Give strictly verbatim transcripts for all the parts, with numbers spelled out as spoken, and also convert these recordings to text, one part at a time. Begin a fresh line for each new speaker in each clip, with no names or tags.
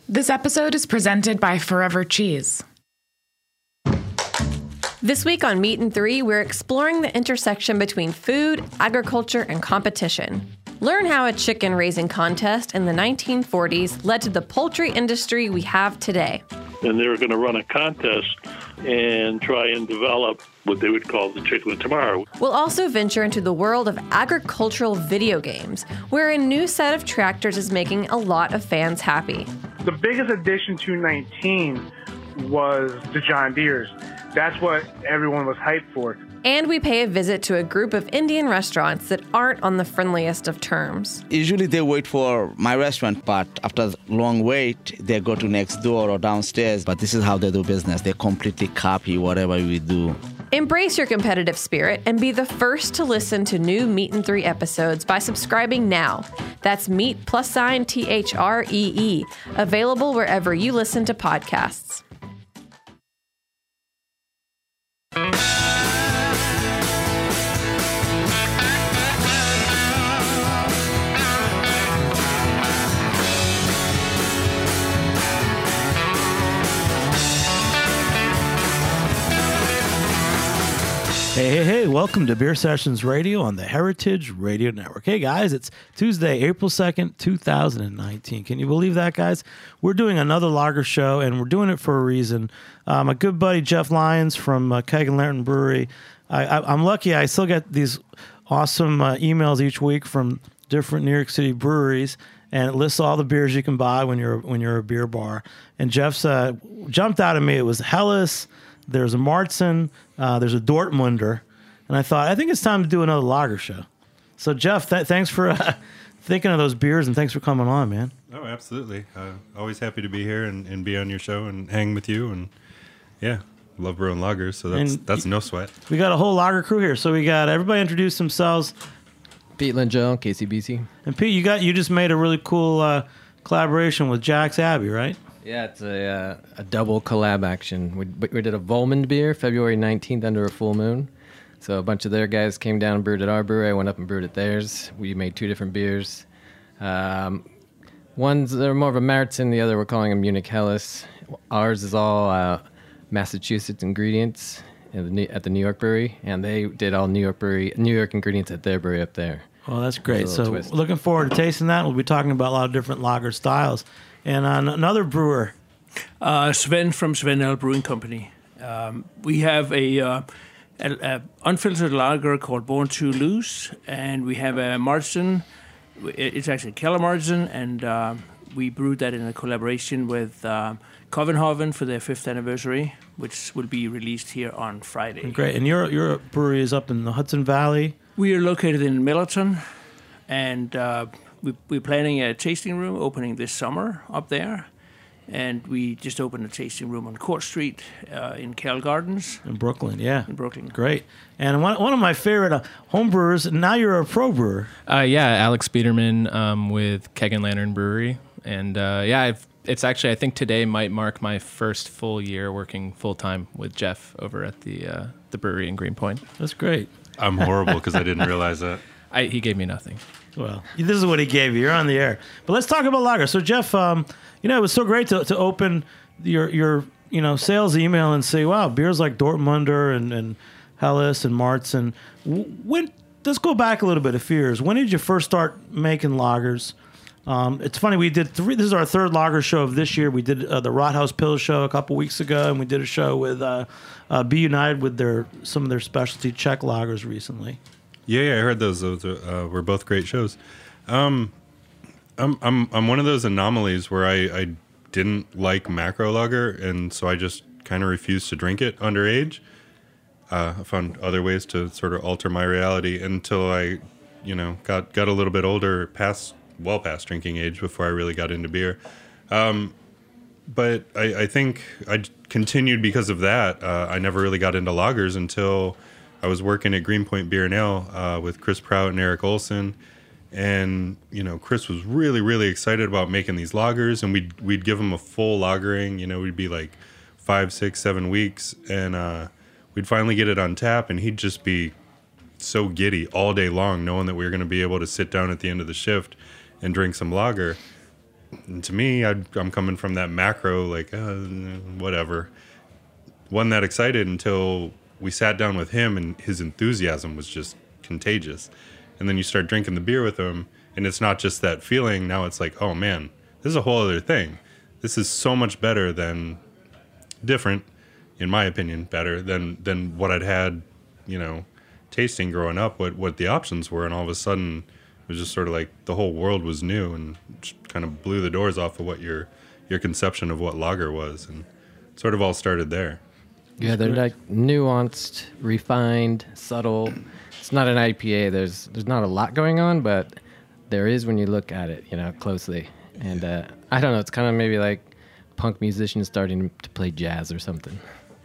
This episode is presented by Forever Cheese.
This week on Meat and Three, we're exploring the intersection between food, agriculture, and competition. Learn how a chicken raising contest in the nineteen forties led to the poultry industry we have today.
And they were going to run a contest and try and develop what they would call the chicken of tomorrow.
We'll also venture into the world of agricultural video games, where a new set of tractors is making a lot of fans happy.
The biggest addition to nineteen was the John Deeres. That's what everyone was hyped for.
And we pay a visit to a group of Indian restaurants that aren't on the friendliest of terms.
Usually they wait for my restaurant, but after a long wait, they go to next door or downstairs. But this is how they do business. They completely copy whatever we do.
Embrace your competitive spirit and be the first to listen to new Meat and Three episodes by subscribing now. That's Meat plus sign T H R E E, available wherever you listen to podcasts.
Hey, hey, hey, welcome to Beer Sessions Radio on the Heritage Radio Network. Hey, guys, it's Tuesday, April second, two thousand nineteen. Can you believe that, guys? We're doing another lager show, and we're doing it for a reason. Uh, my good buddy Jeff Lyons from uh, Keg and Lantern Brewery. I, I, I'm lucky I still get these awesome uh, emails each week from different New York City breweries, and it lists all the beers you can buy when you're when you're a beer bar. And Jeff's uh, jumped out at me. It was Helles, there's a Märzen, uh, there's a Dortmunder, and I thought, I think it's time to do another lager show. So, Jeff, th- thanks for uh, thinking of those beers, and thanks for coming on, man.
Oh, absolutely. Uh, always happy to be here and, and be on your show and hang with you. And, yeah, love brewing lagers, so that's
And
that's no sweat.
We got a whole lager crew here. So we got everybody introduce themselves.
Pete Linjo, K C B C.
And Pete, you got you just made a really cool uh, collaboration with Jack's Abbey, right?
Yeah, it's a uh, a double collab action. We, we did a Volmond beer February nineteenth under a full moon. So a bunch of their guys came down and brewed at our brewery. I went up and brewed at theirs. We made two different beers. Um, one's they're more of a Märzen, the other we're calling them Munich Helles. Ours is all uh, Massachusetts ingredients at the, at the New York brewery, and they did all New York brewery New York ingredients at their brewery up there.
Well, that's great.
It's a little
So
twist.
looking forward to tasting that. We'll be talking about a lot of different lager styles. And uh, another brewer.
Uh, Sven from Sven Ale Brewing Company. Um, we have a, uh, a, a unfiltered lager called Born to Lose, and we have a Märzen. It's actually Keller Märzen, and uh, we brewed that in a collaboration with uh, Covenhaven for their fifth anniversary, which will be released here on Friday.
Great. And your your brewery is up in the Hudson Valley.
We are located in Millerton, and uh, we, we're planning a tasting room opening this summer up there. And we just opened a tasting room on Court Street uh, in Kell Gardens.
In Brooklyn, yeah.
In Brooklyn.
Great. And one, one of my favorite uh, home brewers, now you're a pro brewer.
Uh, yeah, Alex Biederman um, with Keg and Lantern Brewery. And uh, yeah, I've, it's actually, I think today might mark my first full year working full-time with Jeff over at the uh, the brewery in Greenpoint.
That's great.
I'm horrible because I didn't realize that.
I, he gave me nothing.
Well, this is what he gave you. You're on the air. But let's talk about lager. So, Jeff, um, you know, it was so great to, to open your, your you know, sales email and say, wow, beers like Dortmunder and, and Helles and Märzen. When, let's go back a little bit, a few years. When did you first start making lagers? Um, it's funny, we did three, this is our third lager show of this year. We did uh, the Rathaus Pils show a couple weeks ago, and we did a show with uh, uh, Be United with their some of their specialty Czech lagers recently.
Yeah, yeah, I heard those. Those uh, were both great shows. Um, I'm I'm I'm one of those anomalies where I, I didn't like macro lager, and so I just kind of refused to drink it underage. Uh, I found other ways to sort of alter my reality until I, you know, got got a little bit older, past well past drinking age, before I really got into beer. Um, but I, I think I continued because of that. Uh, I never really got into lagers until I was working at Greenpoint Beer and Ale uh, with Chris Prout and Eric Olson. And, you know, Chris was really, really excited about making these lagers, and we'd, we'd give him a full lagering. You know, we'd be like five, six, seven weeks, and uh, we'd finally get it on tap, and he'd just be so giddy all day long knowing that we were going to be able to sit down at the end of the shift and drink some lager. and to me, I'd, I'm coming from that macro, like, uh, whatever. Wasn't that excited until we sat down with him, and his enthusiasm was just contagious. And then you start drinking the beer with him, and it's not just that feeling. Now it's like, oh man, this is a whole other thing. This is so much better than, different, in my opinion, better than, than what I'd had, you know, tasting growing up, what, what the options were. And all of a sudden, it was just sort of like the whole world was new and just kind of blew the doors off of what your, your conception of what lager was. And it sort of all started there.
Yeah, they're like nuanced, refined, subtle. It's not an I P A. There's there's not a lot going on, but there is when you look at it, you know, closely. And uh, I don't know, it's kind of maybe like punk musicians starting to play jazz or something.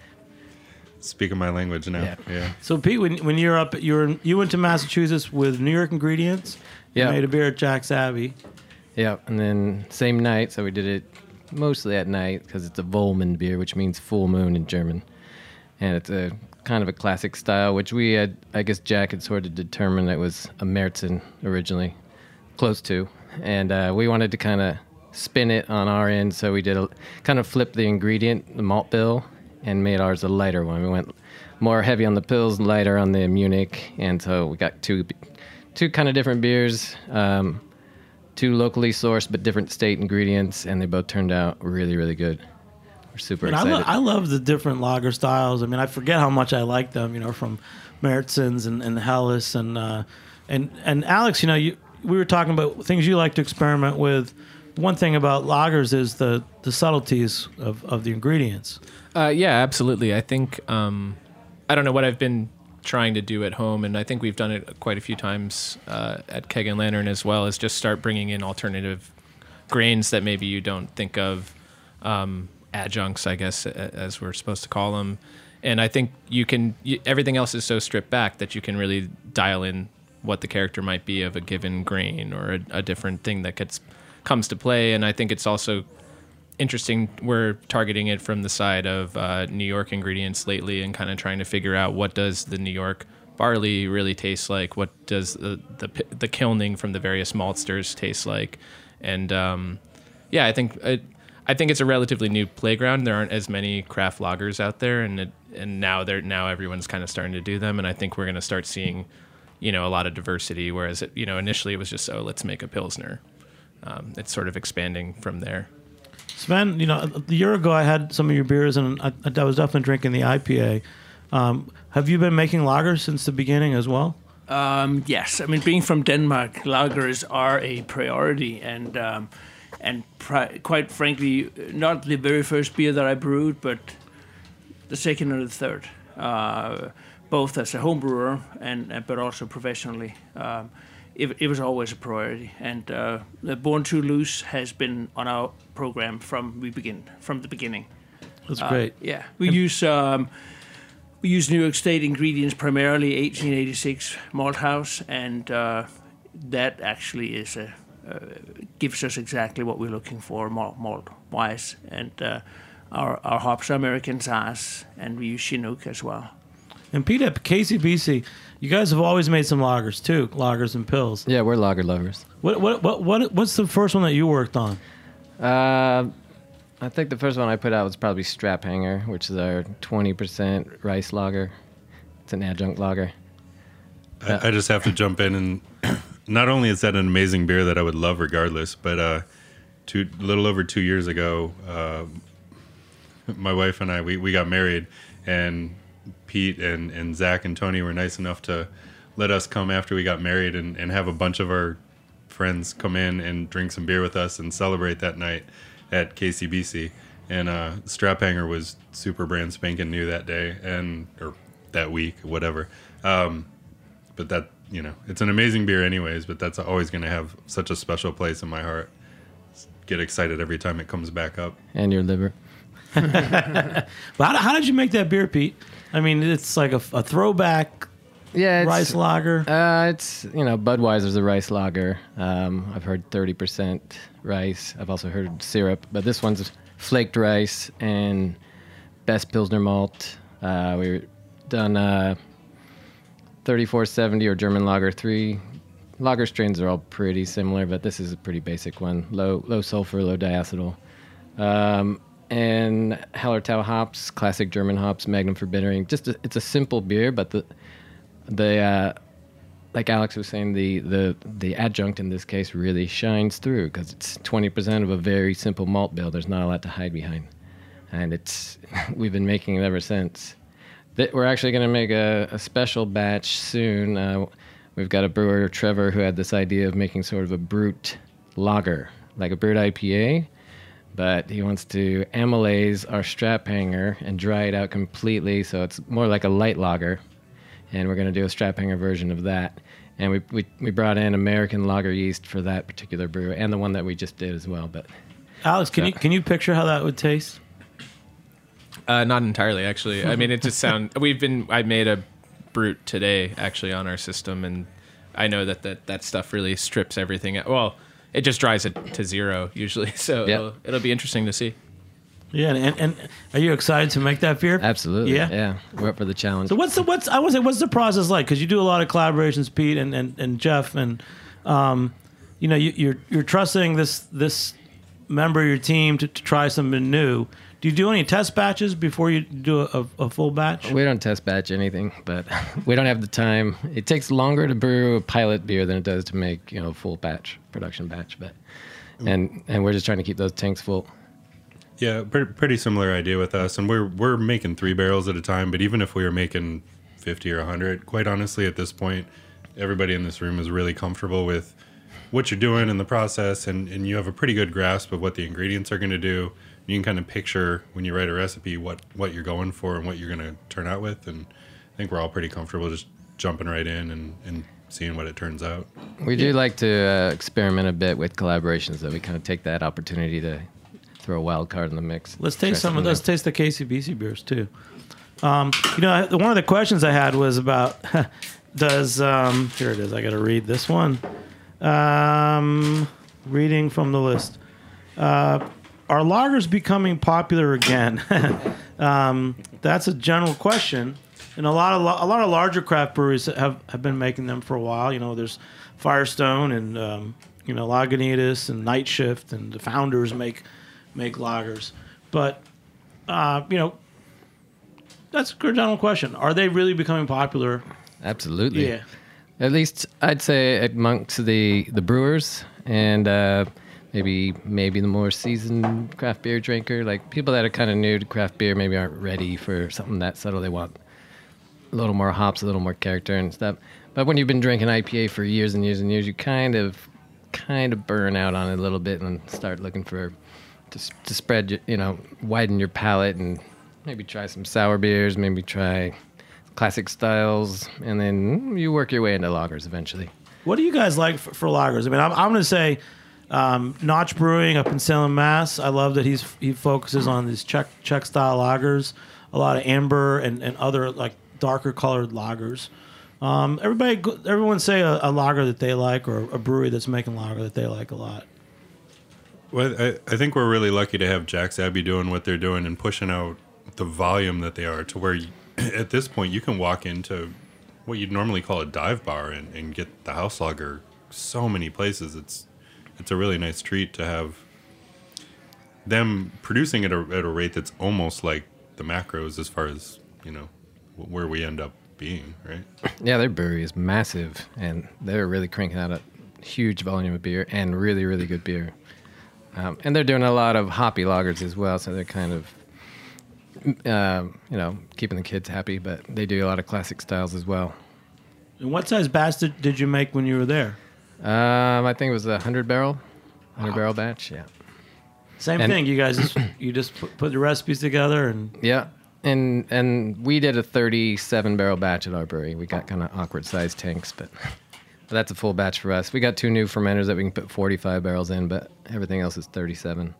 Speaking my language now.
Yeah.
yeah.
So Pete, when when you're up, you're in, you went to Massachusetts with New York ingredients.
Yeah.
You made a beer at Jack's Abbey.
Yeah, and then same night, so we did it mostly at night because it's a Vollmond beer, which means full moon in German. And it's a kind of a classic style, which we had, I guess Jack had sort of determined it was a Märzen originally, close to. And uh, we wanted to kind of spin it on our end, so we did a kind of flip the ingredient, the malt bill, and made ours a lighter one. We went more heavy on the pills, lighter on the Munich, and so we got two two kind of different beers, um, two locally sourced but different state ingredients, and they both turned out really, really good. We're super
And
excited.
I, lo- I love the different lager styles. I mean, I forget how much I like them. You know, from Märzen's and, and Helles and uh, and and Alex. You know, you, we were talking about things you like to experiment with. One thing about lagers is the, the subtleties of, of the ingredients.
Uh, yeah, absolutely. I think um, I don't know what I've been trying to do at home, and I think we've done it quite a few times uh, at Keg and Lantern as well. Is just start bringing in alternative grains that maybe you don't think of. Um, adjuncts, I guess, as we're supposed to call them. And I think you can, you, everything else is so stripped back that you can really dial in what the character might be of a given grain or a, a different thing that gets, comes to play. And I think it's also interesting, we're targeting it from the side of uh, New York ingredients lately and kind of trying to figure out what does the New York barley really taste like? What does the, the, the kilning from the various maltsters taste like? And um, yeah, I think it, I think it's a relatively new playground. There aren't as many craft lagers out there, and it, and now they're now everyone's kind of starting to do them. And I think we're going to start seeing, you know, a lot of diversity. Whereas it, you know, initially it was just, oh, let's make a pilsner. Um, it's sort of expanding from there.
Sven, you know, a year ago I had some of your beers, and I, I was definitely drinking the I P A. Um, have you been making lagers since the beginning as well?
Um, yes, I mean, being from Denmark, lagers are a priority, and. Um, And pri- quite frankly, not the very first beer that I brewed, but the second and the third, uh, both as a home brewer and, and but also professionally. Um, it, it was always a priority, and uh, the Born Too Loose has been on our program from we begin from the beginning.
That's
uh,
great.
Yeah, we and use um, we use New York State ingredients, primarily eighteen eighty-six malt house, and uh, that actually is a. Uh, gives us exactly what we're looking for malt, malt wise, and uh, our our hops are American Saaz, and we use Chinook as well.
And Pete, at K C B C, you guys have always made some lagers too, lagers and pills.
Yeah, we're lager lovers.
What what what what what's the first one that you worked on?
Uh, I think the first one I put out was probably Strap Hanger, which is our twenty percent rice lager. It's an adjunct lager.
I, I just have to jump in and. Not only is that an amazing beer that I would love regardless, but uh, two, a little over two years ago, uh, my wife and I, we, we got married, and Pete and, and Zach and Tony were nice enough to let us come after we got married and, and have a bunch of our friends come in and drink some beer with us and celebrate that night at K C B C. And uh, Strap Hanger was super brand spanking new that day, and or that week, whatever. Um, but that... You know, it's an amazing beer anyways, but that's always going to have such a special place in my heart. Get excited every time it comes back up.
And your liver.
But how, how did you make that beer, Pete? I mean, it's like a, a throwback
yeah, it's,
rice lager.
Uh, it's, you know, Budweiser's a rice lager. Um, I've heard thirty percent rice. I've also heard syrup, but this one's flaked rice and best Pilsner malt. Uh, we've done... Uh, thirty-four seventy or German Lager three lager strains are all pretty similar, but this is a pretty basic one. Low low sulfur, low diacetyl. Um, and Hallertau hops, classic German hops, Magnum for bittering. Just a, it's a simple beer, but the the uh, like Alex was saying, the the the adjunct in this case really shines through because it's twenty percent of a very simple malt bill. There's not a lot to hide behind, and it's we've been making it ever since. We're actually going to make a, a special batch soon. Uh, we've got a brewer, Trevor, who had this idea of making sort of a brut lager, like a brut I P A, but he wants to amylase our strap hanger and dry it out completely so it's more like a light lager. And we're going to do a strap hanger version of that. And we, we we brought in American lager yeast for that particular brew and the one that we just did as well. But
Alex, can so. you can you picture how that would taste?
Uh, not entirely, actually. I mean, it just sound. We've been. I made a brut today, actually, on our system, and I know that that, that stuff really strips everything out. Well, it just dries it to zero usually, so yep. it'll, it'll be interesting to see.
Yeah, and, and are you excited to make that beer?
Absolutely.
Yeah,
yeah. We're up for the challenge.
So what's the what's I was what's the process like? Because you do a lot of collaborations, Pete and, and, and Jeff, and um, you know you, you're you're trusting this this member of your team to, to try something new. Do you do any test batches before you do a, a full batch?
We don't test batch anything, but we don't have the time. It takes longer to brew a pilot beer than it does to make, you know, a full batch, production batch. But and and we're just trying to keep those tanks full.
Yeah, pretty, pretty similar idea with us, and we're we're making three barrels at a time. But even if we were making fifty or a hundred, quite honestly, at this point, everybody in this room is really comfortable with what you're doing in the process, and, and you have a pretty good grasp of what the ingredients are going to do. You can kind of picture when you write a recipe what, what you're going for and what you're going to turn out with. And I think we're all pretty comfortable just jumping right in and, and seeing what it turns out.
We do like to uh, experiment a bit with collaborations, though. We kind of take that opportunity to throw a wild card in the mix.
Let's taste some of. Let's taste the K C B C beers too. Um, you know, one of the questions I had was about does um, here it is. I got to read this one. Um, reading from the list. Uh, Are lagers becoming popular again? um, that's a general question, and a lot of a lot of larger craft breweries have, have been making them for a while. You know, there's Firestone and um, you know Lagunitas and Night Shift, and the founders make make lagers. But uh, you know, that's a good general question. Are they really becoming popular?
Absolutely.
Yeah.
At least I'd say amongst the the brewers and. Uh, Maybe maybe the more seasoned craft beer drinker, like people that are kind of new to craft beer, maybe aren't ready for something that subtle. They want a little more hops, a little more character and stuff. But when you've been drinking I P A for years and years and years, you kind of kind of burn out on it a little bit and start looking for to, to spread, you know, widen your palate and maybe try some sour beers, maybe try classic styles, and then you work your way into lagers eventually.
What do you guys like for, for lagers? I mean, I'm, I'm going to say. Um, Notch Brewing up in Salem, Mass. I love that he's he focuses on these Czech Czech style lagers, a lot of amber and, and other like darker colored lagers. Um, everybody, everyone say a, a lager that they like or a brewery that's making lager that they like a lot.
Well, I, I think we're really lucky to have Jack's Abbey doing what they're doing and pushing out the volume that they are to where you, at this point you can walk into what you'd normally call a dive bar and, and get the house lager so many places. It's It's a really nice treat to have them producing it at a rate that's almost like the macros as far as, you know, where we end up being, right?
Yeah, their brewery is massive, and they're really cranking out a huge volume of beer and really, really good beer. Um, and they're doing a lot of hoppy lagers as well, so they're kind of, uh, you know, keeping the kids happy, but they do a lot of classic styles as well.
And what size batch did, did you make when you were there?
Um, I think it was a hundred barrel, hundred wow. barrel batch. Yeah.
Same and thing. You guys just you just put, put the recipes together and
yeah, and and we did a thirty-seven barrel batch at our brewery. We got kind of awkward sized tanks, but that's a full batch for us. We got two new fermenters that we can put forty-five barrels in, but everything else is thirty-seven.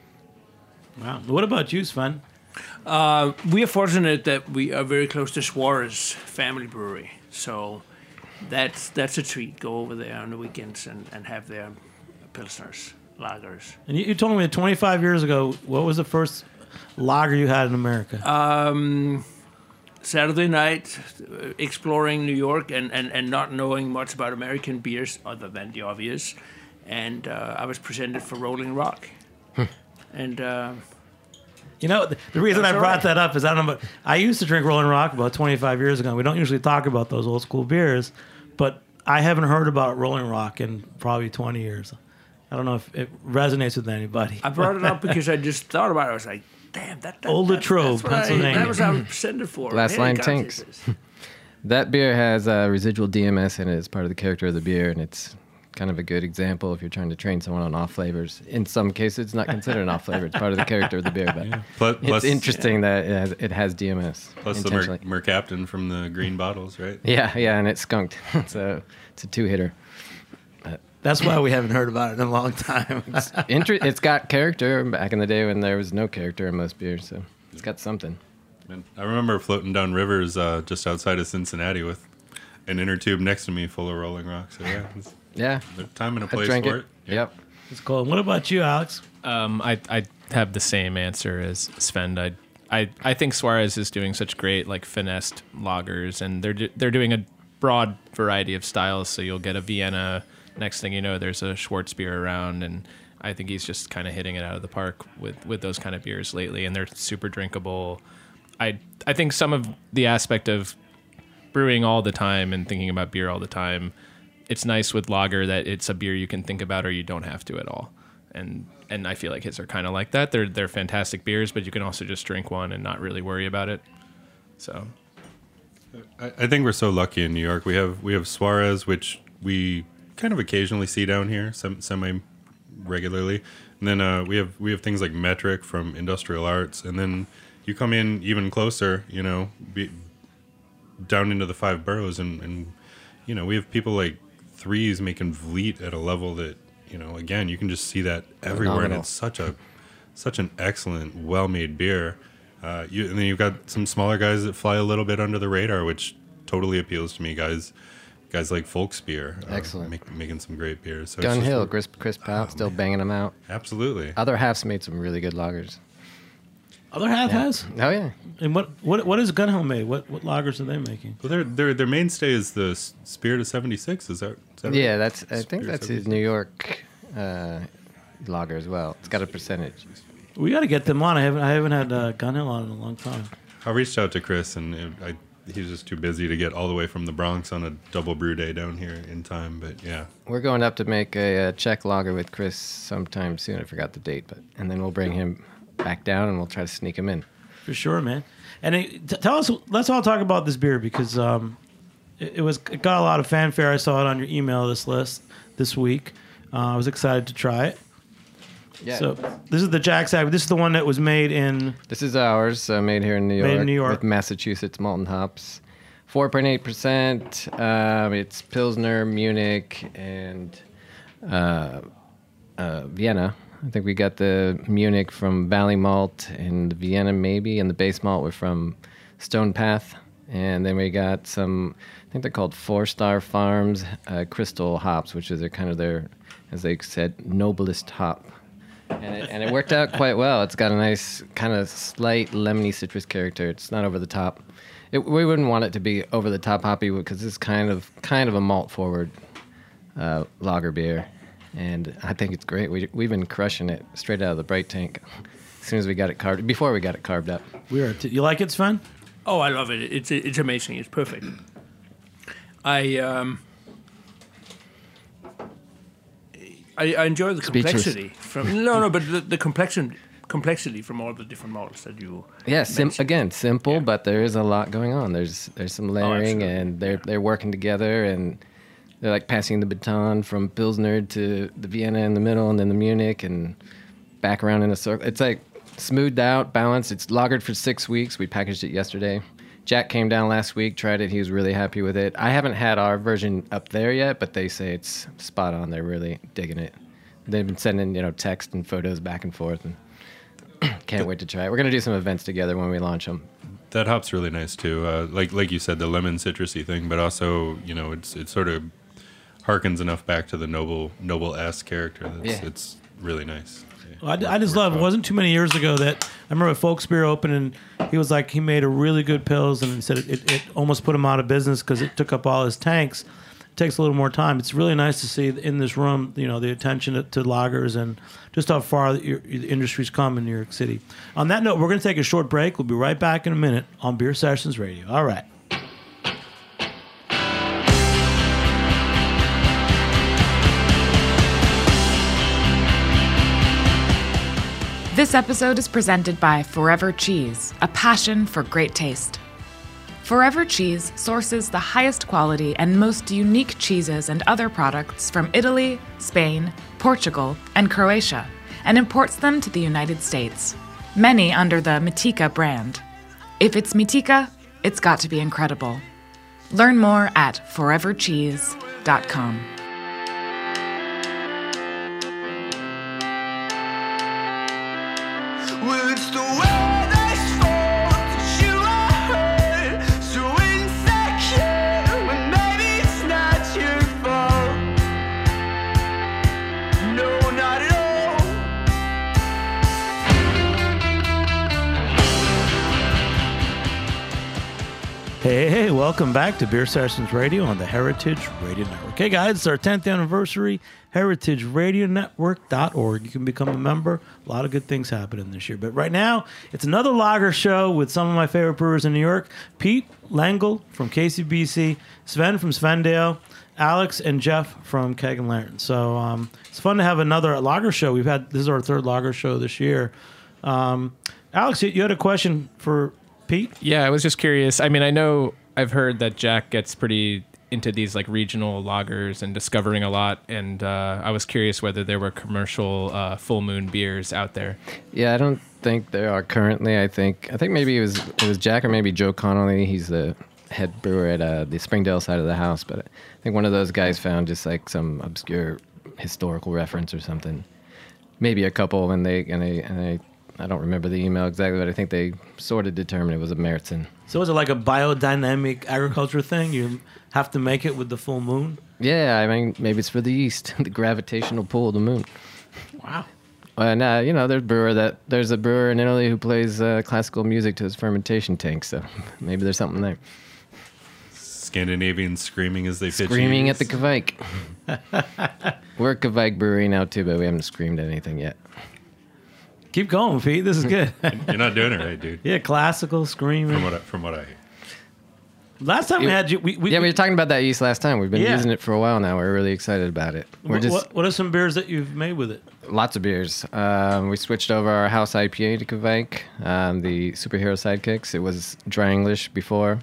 Wow. What about you, Sven?
Uh, we are fortunate that we are very close to Suarez Family Brewery, so. That's that's a treat. Go over there on the weekends and, and have their pilsners, lagers.
And you, you told me that twenty-five years ago, what was the first lager you had in America?
Um, Saturday night, uh, exploring New York and, and, and not knowing much about American beers other than the obvious. And uh, I was presented for Rolling Rock. and uh,
You know, the, the reason I
That's
brought
all right.
that up is I don't know, but I used to drink Rolling Rock about twenty-five years ago. We don't usually talk about those old school beers, but I haven't heard about Rolling Rock in probably twenty years. I don't know if it resonates with anybody.
I brought it up because I just thought about it. I was like, damn, that, that
Old
that,
Latrobe,
that's what I-
Pennsylvania.
that was what I was presented for.
Last
Hey,
line
guys,
tanks.
this-
That beer has uh, residual D M S in it as part of the character of the beer, and it's kind of a good example if you're trying to train someone on off flavors. In some cases, it's not considered an off flavor; it's part of the character of the beer. But
Plus,
it's
plus,
interesting that it has, it has D M S.
plus the
intentionally.
Mer- Mercaptan from the green bottles, right?
Yeah, yeah, and it's skunked. so it's a two hitter.
That's why we haven't heard about it in a long time.
It's, inter- it's got character back in the day when there was no character in most beers, so it's got something.
And I remember floating down rivers uh, just outside of Cincinnati with an inner tube next to me full of Rolling Rock. So yeah, it's,
Yeah,
there's time and a
I
place
drank
for
it.
it.
Yep.
It's cool. What about you, Alex?
Um, I I have the same answer as Sven. I I I think Suarez is doing such great like finessed lagers, and they're do- they're doing a broad variety of styles. So you'll get a Vienna. Next thing you know, there's a Schwarzbier around, and I think he's just kind of hitting it out of the park with, with those kind of beers lately, and they're super drinkable. I I think some of the aspect of brewing all the time and thinking about beer all the time, it's nice with lager that it's a beer you can think about or you don't have to at all. And and I feel like his are kind of like that. They're they're fantastic beers, but you can also just drink one and not really worry about it. So
I, I think we're so lucky in New York. We have we have Suarez, which we kind of occasionally see down here, sem- semi regularly, and then uh, we have we have things like Metric from Industrial Arts, and then you come in even closer, you know, be, down into the five boroughs, and, and you know we have people like Threes making Vliet at a level that, you know, again, you can just see that everywhere,
Phenomenal.
and it's such a such an excellent, well-made beer. Uh, you, and then you've got some smaller guys that fly a little bit under the radar, which totally appeals to me. Guys, guys like Folksbier, uh,
Excellent.
make, making some great beers. So it's
Gun
just-
Hill, Chris, Chris Powell, still banging them out.
absolutely.
Other halves made some really good lagers.
Other half has.
Oh yeah,
And what what what is Gun Hill made? What what lagers are they making?
Well, their their their mainstay is the S- Spirit of seventy-six. Is that? Is that
yeah.
right?
That's I think
Spirit
that's his
seventy-six.
New York uh, lager as well. It's got a percentage.
We got to get them on. I haven't I haven't had uh, Gun Hill on in a long time.
I reached out to Chris, and it, I he was just too busy to get all the way from the Bronx on a double brew day down here in time. But yeah,
We're going up to make a, uh Czech lager with Chris sometime soon. I forgot the date, but and then we'll bring him back down and we'll try to sneak him in.
For sure, man. And it, t- tell us, let's all talk about this beer because um, it, it was it got a lot of fanfare. I saw it on your email this list this week. Uh, I was excited to try it.
Yeah.
So this is the Jack's Abbey. This is the one that was made in.
This is ours, uh, made here in New York,
Made in New York.
with Massachusetts malted hops. four point eight percent. Um, it's Pilsner, Munich, and uh, uh, Vienna. I think we got the Munich from Valley Malt and Vienna maybe, and the base malt were from Stone Path. And then we got some, I think they're called Four Star Farms uh, Crystal hops, which is their kind of their, as they said, noblest hop. And it, and it worked out quite well. It's got a nice kind of slight lemony citrus character. It's not over the top. It, we wouldn't want it to be over the top hoppy because it's kind of kind of a malt forward uh, lager beer, and I think it's great. We we've been crushing it straight out of the bright tank as soon as we got it carved. Before we got it carved up.
We are. T- you like it, Sven?
Oh, I love it. It's it's amazing. It's perfect. I um, I, I enjoy the
Speechless.
complexity from no no, but the, the complexity complexity from all the different models that you
Yeah, sim-
mentioned.
again, simple, but there is a lot going on. There's there's some layering,
absolutely.
and they're they're working together, and they're like passing the baton from Pilsner to the Vienna in the middle, and then the Munich, and back around in a circle. It's like smoothed out, balanced. It's lagered for six weeks. We packaged it yesterday. Jack came down last week, tried it. He was really happy with it. I haven't had our version up there yet, but they say it's spot on. They're really digging it. They've been sending, you know, text and photos back and forth, and can't wait to try it. We're gonna do some events together when we launch them.
that hop's really nice too. Uh, like like you said, the lemon citrusy thing, but also, you know, it's it sort of harkens enough back to the noble noble S character. That's
Yeah.
it's really nice.
Well, I, I just love. It wasn't too many years ago that I remember Folksbier opened, and he was like, he made a really good pills, and he said it, it, it almost put him out of business because it took up all his tanks. It takes a little more time. It's really nice to see in this room, you know, the attention to, to lagers and just how far the, the industry's come in New York City. On that note, we're going to take a short break. We'll be right back in a minute on Beer Sessions Radio. All right.
This episode is presented by Forever Cheese, a passion for great taste. Forever Cheese sources the highest quality and most unique cheeses and other products from Italy, Spain, Portugal, and Croatia, and imports them to the United States, many under the Mitika brand. If it's Mitika, it's got to be incredible. Learn more at forever cheese dot com.
Well, it's the weather's fault that you are hurt, so insecure when maybe it's not your fault. No, not at all.
Hey, hey, welcome back to Beer Sessions Radio on the Heritage Radio Network. Hey, guys, it's our tenth anniversary, heritage radio network dot org. You can become a member. A lot of good things happening this year. But right now, it's another lager show with some of my favorite brewers in New York. Pete Langle from K C B C, Sven from Svendale, Alex and Jeff from Keg and Lantern. So um, it's fun to have another lager show. We've had, this is our third lager show this year. Um, Alex, you, you had a question for Pete?
Yeah, I was just curious. I mean, I know I've heard that Jack gets pretty into these like regional lagers and discovering a lot, and uh, I was curious whether there were commercial uh, Full Moon beers out there.
Yeah, I don't think there are currently. I think I think maybe it was it was Jack or maybe Joe Connolly. He's the head brewer at uh, the Springdale side of the house, but I think one of those guys found just like some obscure historical reference or something. Maybe a couple, and they and they and they. I don't remember the email exactly, but I think they sort of determined it was a Meritzen.
So is it like a biodynamic agriculture thing? You have to make it with the full moon?
Yeah, I mean, maybe it's for the yeast, the gravitational pull of the moon.
Wow.
And, uh, you know, there's, brewer that, there's a brewer in Italy who plays uh, classical music to his fermentation tank, so maybe there's something there.
Scandinavians screaming as they pitch.
Screaming at the Kvike. We're a Kvike brewery now, too, but we haven't screamed at anything yet.
Keep going, Pete. This is good.
You're not doing it right, dude.
Yeah, classical, screaming.
From what I, from what I hear.
Last time we had you... We, we,
yeah, we were talking about that yeast last time. We've been
Yeah.
using it for a while now. We're really excited about it. We're
what,
just
what, what are some beers that you've made with it?
Lots of beers. Um, we switched over our house I P A to Kvike, um, the Superhero Sidekicks. It was dry English before.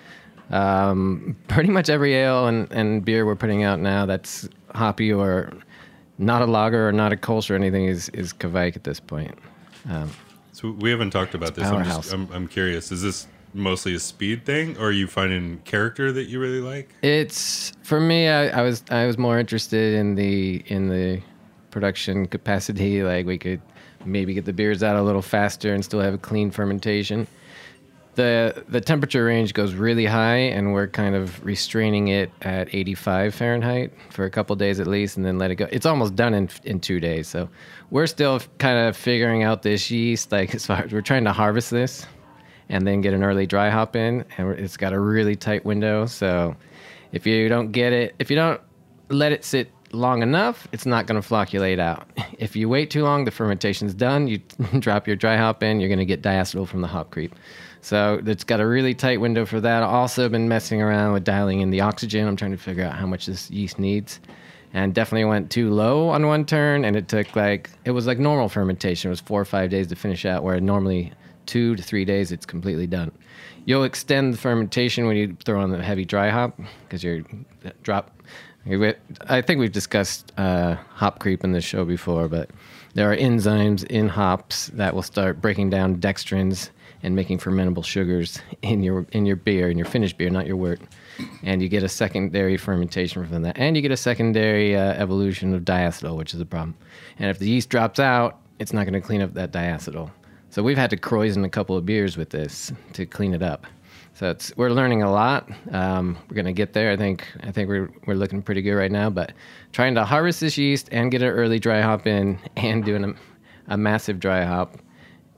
Um, pretty much every ale and, and beer we're putting out now that's hoppy or not a lager or not a Kolsch or anything is, is Kvike at this point. Um,
so we haven't talked about this. I'm, just, I'm, I'm curious. Is this mostly a speed thing, or are you finding character that you really like?
It's for me. I, I was I was more interested in the in the production capacity. Like we could maybe get the beers out a little faster and still have a clean fermentation. The the temperature range goes really high, and we're kind of restraining it at eighty-five Fahrenheit for a couple days at least, and then let it go. It's almost done in in two days, so we're still kind of figuring out this yeast. Like as far as we're trying to harvest this, and then get an early dry hop in, and it's got a really tight window. So if you don't get it, if you don't let it sit long enough, it's not going to flocculate out. If you wait too long, the fermentation's done. You drop your dry hop in, you're going to get diacetyl from the hop creep. So it's got a really tight window for that. I've also been messing around with dialing in the oxygen. I'm trying to figure out how much this yeast needs. And definitely went too low on one turn, and it took like, it was like normal fermentation. It was four or five days to finish out, where normally two to three days it's completely done. You'll extend the fermentation when you throw on the heavy dry hop, because you're drop. I think we've discussed uh, hop creep in this show before, but there are enzymes in hops that will start breaking down dextrins and making fermentable sugars in your in your beer, in your finished beer, not your wort. And you get a secondary fermentation from that. And you get a secondary uh, evolution of diacetyl, which is a problem. And if the yeast drops out, it's not going to clean up that diacetyl. So we've had to krausen a couple of beers with this to clean it up. So it's, we're learning a lot. Um, we're going to get there. I think I think we're we're looking pretty good right now. But trying to harvest this yeast and get an early dry hop in and doing a, a massive dry hop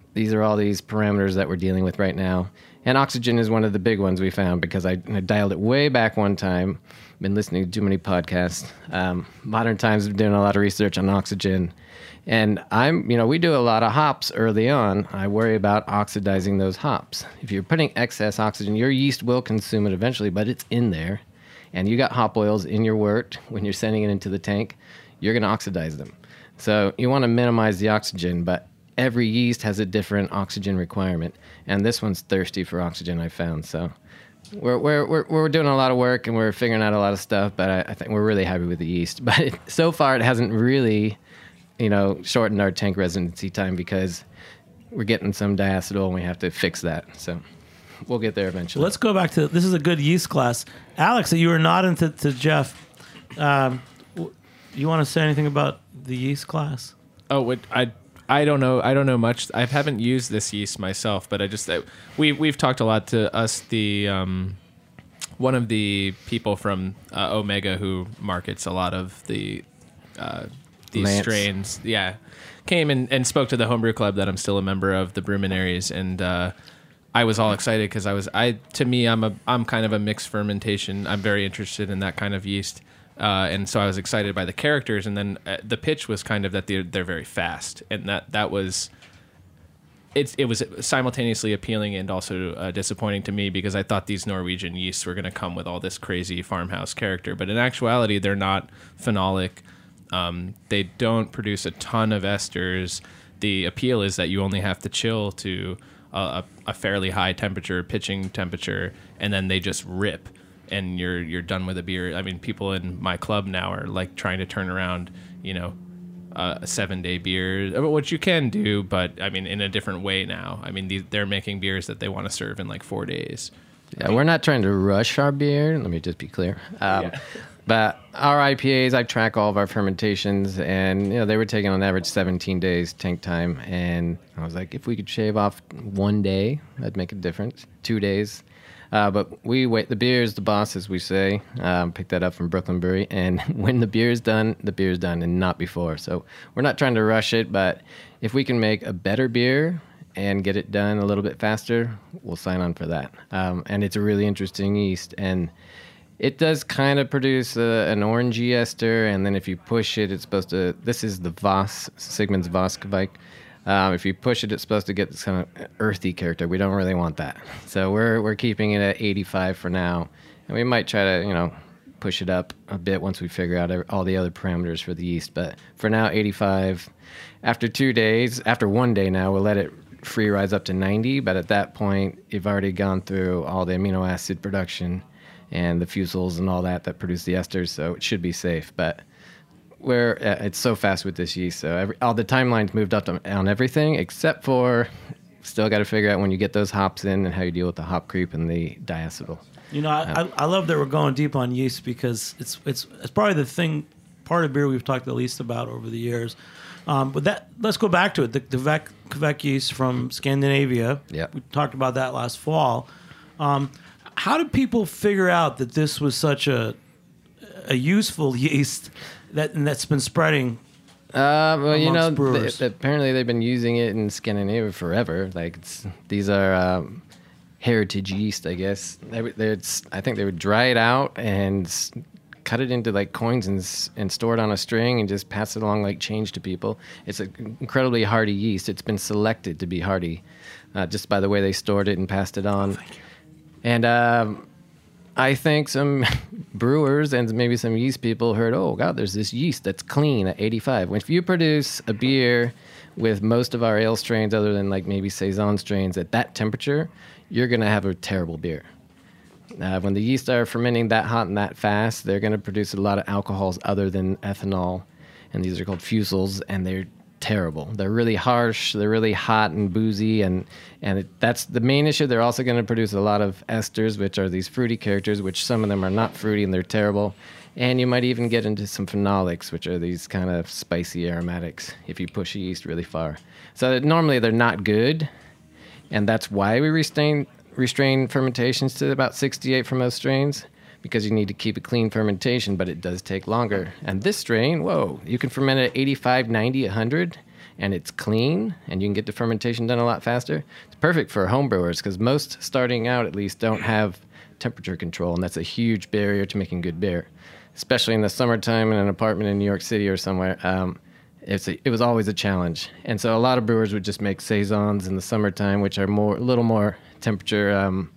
these are all these parameters that we're dealing with right now. And oxygen is one of the big ones we found because I, I dialed it way back one time. Been listening to too many podcasts. Um, modern times, been doing a lot of research on oxygen. And I'm, you know, we do a lot of hops early on. I worry about oxidizing those hops. If you're putting excess oxygen, your yeast will consume it eventually, but it's in there. And you got hop oils in your wort when you're sending it into the tank, you're going to oxidize them. So you want to minimize the oxygen, but every yeast has a different oxygen requirement. And this one's thirsty for oxygen, I found. So we're we're we're, we're doing a lot of work and we're figuring out a lot of stuff, but I, I think we're really happy with the yeast. But it, so far, it hasn't really, you know, shortened our tank residency time because we're getting some diacetyl and we have to fix that. So we'll get there eventually.
Let's go back to, this is a good yeast class. Alex, you were nodding to, to Jeff. Um, w- you want to say anything about the yeast class?
Oh, what, I I don't know. I don't know much. I haven't used this yeast myself, but I just I, we we've talked a lot to us. The um, one of the people from uh, Omega who markets a lot of the uh, these
Lance.
strains, yeah, came and, and spoke to the homebrew club that I'm still a member of, the Bruminaries, and uh, I was all excited because I was I to me I'm a I'm kind of a mixed fermentation. I'm very interested in that kind of yeast. Uh, and so I was excited by the characters, and then uh, the pitch was kind of that they're, they're very fast, and that that was it. It was simultaneously appealing and also uh, disappointing to me because I thought these Norwegian yeasts were going to come with all this crazy farmhouse character, but in actuality, they're not phenolic. Um, they don't produce a ton of esters. The appeal is that you only have to chill to a, a fairly high temperature, pitching temperature, and then they just rip. And you're you're done with a beer. I mean, people in my club now are like trying to turn around, you know, uh, a seven day beer, which you can do, but I mean, in a different way now. I mean, these, they're making beers that they want to serve in like four days.
Yeah, we're not trying to rush our beer. Let me just be clear. Um,
Yeah.
But our I P As, I track all of our fermentations, and you know they were taking on average seventeen days tank time. And I was like, if we could shave off one day, that'd make a difference. Two days. Uh, but we wait. The beer is the boss, as we say. Um, picked that up from Brooklyn Brewery. And when the beer is done, the beer is done, and not before. So we're not trying to rush it, but if we can make a better beer and get it done a little bit faster, we'll sign on for that. Um, and it's a really interesting yeast, and it does kind of produce a, an orangey ester. And then if you push it, it's supposed to. This is the Voss, Sigmund's Voskvik. Um, if you push it, it's supposed to get this kind of earthy character. We don't really want that. So we're we're keeping it at eighty-five for now. And we might try to, you know, push it up a bit once we figure out all the other parameters for the yeast. But for now, eighty-five. After two days, after one day now, we'll let it free rise up to ninety. But at that point, you've already gone through all the amino acid production and the fusels and all that that produce the esters. So it should be safe. But where uh, it's so fast with this yeast, so every, all the timelines moved up on, on everything except for still got to figure out when you get those hops in and how you deal with the hop creep and the diacetyl.
You know, I, I, I love that we're going deep on yeast because it's it's it's probably the thing, part of beer we've talked the least about over the years. Um, but that let's go back to it. The, the Kvek, Kvek yeast from Scandinavia.
Yep.
We talked about that last fall. Um, how did people figure out that this was such a a useful yeast that and that's been spreading?
Uh, well, you know,
brewers?
th- apparently they've been using it in Scandinavia forever. Like it's, these are um, heritage yeast, I guess. They, would- they'd s- I think they would dry it out and s- cut it into like coins and s- and store it on a string and just pass it along like change to people. It's an incredibly hardy yeast. It's been selected to be hardy uh, just by the way they stored it and passed it on.
Oh, thank you.
And um, I think some brewers and maybe some yeast people heard, oh, God, there's this yeast that's clean at eighty-five. If you produce a beer with most of our ale strains, other than like maybe Saison strains, at that temperature, you're going to have a terrible beer. Uh, when the yeast are fermenting that hot and that fast, they're going to produce a lot of alcohols other than ethanol. And these are called fusels, and they're terrible. They're really harsh. They're really hot and boozy, and and it, that's the main issue. They're also going to produce a lot of esters, which are these fruity characters, which some of them are not fruity and they're terrible. And you might even get into some phenolics, which are these kind of spicy aromatics if you push the yeast really far. So that normally they're not good, and that's why we restrain restrain fermentations to about sixty-eight for most strains, because you need to keep a clean fermentation, but it does take longer. And this strain, whoa, you can ferment at eighty-five, ninety, one hundred, and it's clean, and you can get the fermentation done a lot faster. It's perfect for home brewers because most starting out at least don't have temperature control, and that's a huge barrier to making good beer, especially in the summertime in an apartment in New York City or somewhere. Um, it's a, it was always a challenge, and so a lot of brewers would just make saisons in the summertime, which are more a little more temperature um,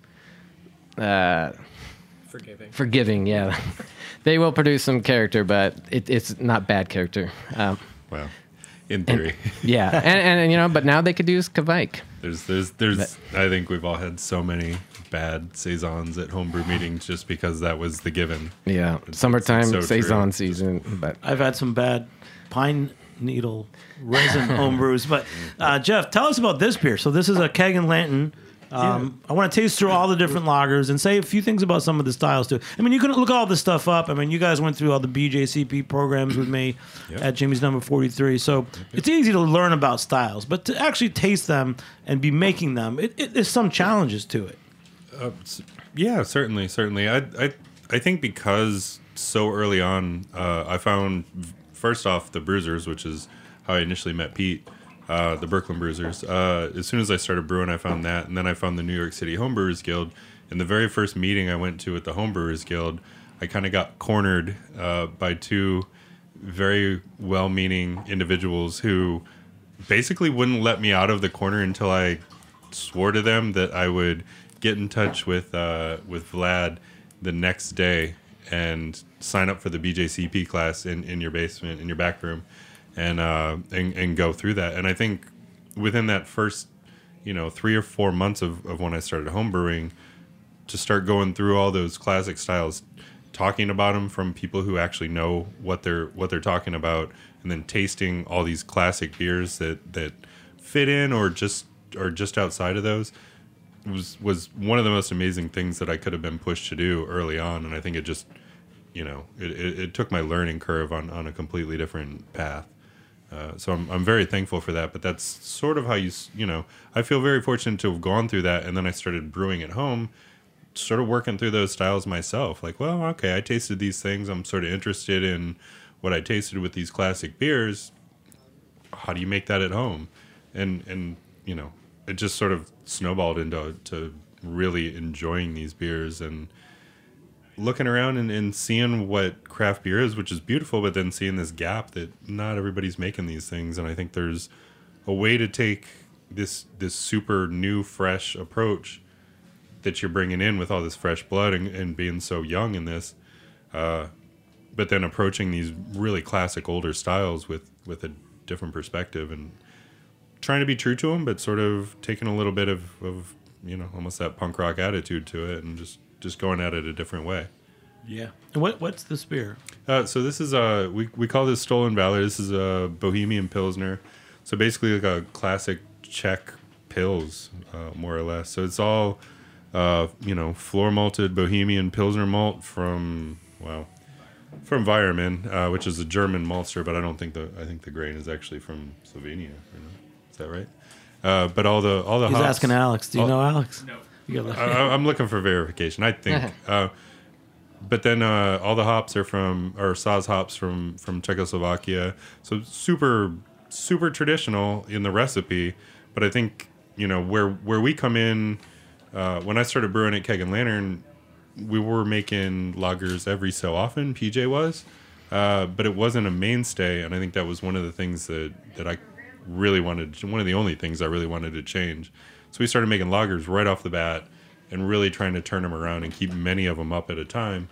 uh,
Forgiving.
Forgiving, yeah. They will produce some character, but it, it's not bad character. Um,
Well, in theory.
and- yeah, and, and, and you know, but now they could use Kvike.
There's, there's, there's. I think we've all had so many bad saisons at homebrew meetings just because that was the given.
Yeah,
It's-
summertime
it's so
saison
true.
season. But
I've had some bad pine needle resin homebrews. But uh, Jeff, tell us about this beer. So this is a Keg and Lantern. Um, I want to taste through all the different lagers and say a few things about some of the styles too. I mean, you can look all this stuff up. I mean, you guys went through all the B J C P programs with me
Yep.
at Jimmy's Number forty-three. So it's easy to learn about styles, but to actually taste them and be making them, it, it, there's some challenges to it.
Uh, s- yeah, certainly, certainly. I, I, I think because so early on, uh, I found v- first off the Bruisers, which is how I initially met Pete, uh, the Brooklyn Bruisers. Uh, as soon as I started brewing, I found that, and then I found the New York City Homebrewers Guild. In the very first meeting I went to at the Homebrewers Guild, I kind of got cornered uh, by two very well-meaning individuals who basically wouldn't let me out of the corner until I swore to them that I would get in touch with uh, with Vlad the next day and sign up for the B J C P class in, in your basement, in your back room, and, uh, and and go through that. And I think within that first, you know, three or four months of, of when I started homebrewing, to start going through all those classic styles, talking about them from people who actually know what they're what they're talking about, and then tasting all these classic beers that, that fit in or just or just outside of those was was one of the most amazing things that I could have been pushed to do early on. And I think it just, you know, it, it, it took my learning curve on, on a completely different path. Uh, so I'm I'm very thankful for that. But that's sort of how you s- you know I feel very fortunate to have gone through that, and then I started brewing at home, sort of working through those styles myself. Like, well, okay, I tasted these things. I'm sort of interested in what I tasted with these classic beers. How do you make that at home? And and you know, it just sort of snowballed into to really enjoying these beers and looking around and, and seeing what craft beer is, which is beautiful, but then seeing this gap that not everybody's making these things. And I think there's a way to take this this super new, fresh approach that you're bringing in with all this fresh blood and, and being so young in this, uh, but then approaching these really classic older styles with, with a different perspective and trying to be true to them, but sort of taking a little bit of, of you know, almost that punk rock attitude to it and just, just going at it a different way.
Yeah. And what what's this beer?
Uh, so this is a, we, we call this Stolen Valor. This is a Bohemian Pilsner. So basically like a classic Czech Pils, uh, more or less. So it's all, uh, you know, floor malted Bohemian Pilsner malt from, well, from Weyermann, uh, which is a German maltster, but I don't think the, I think the grain is actually from Slovenia. You know? Is that right? Uh, but all the, all the
He's
hops,
asking Alex. Do you
all-
know Alex? No. You got
I, I'm looking for verification. I think, uh, but then uh, all the hops are from, or Saz hops from from Czechoslovakia. So super super traditional in the recipe. But I think you know where where we come in. Uh, when I started brewing at Keg and Lantern, we were making lagers every so often. P J was, uh, but it wasn't a mainstay. And I think that was one of the things that that I really wanted. One of the only things I really wanted to change. So we started making lagers right off the bat and really trying to turn them around and keep many of them up at a time.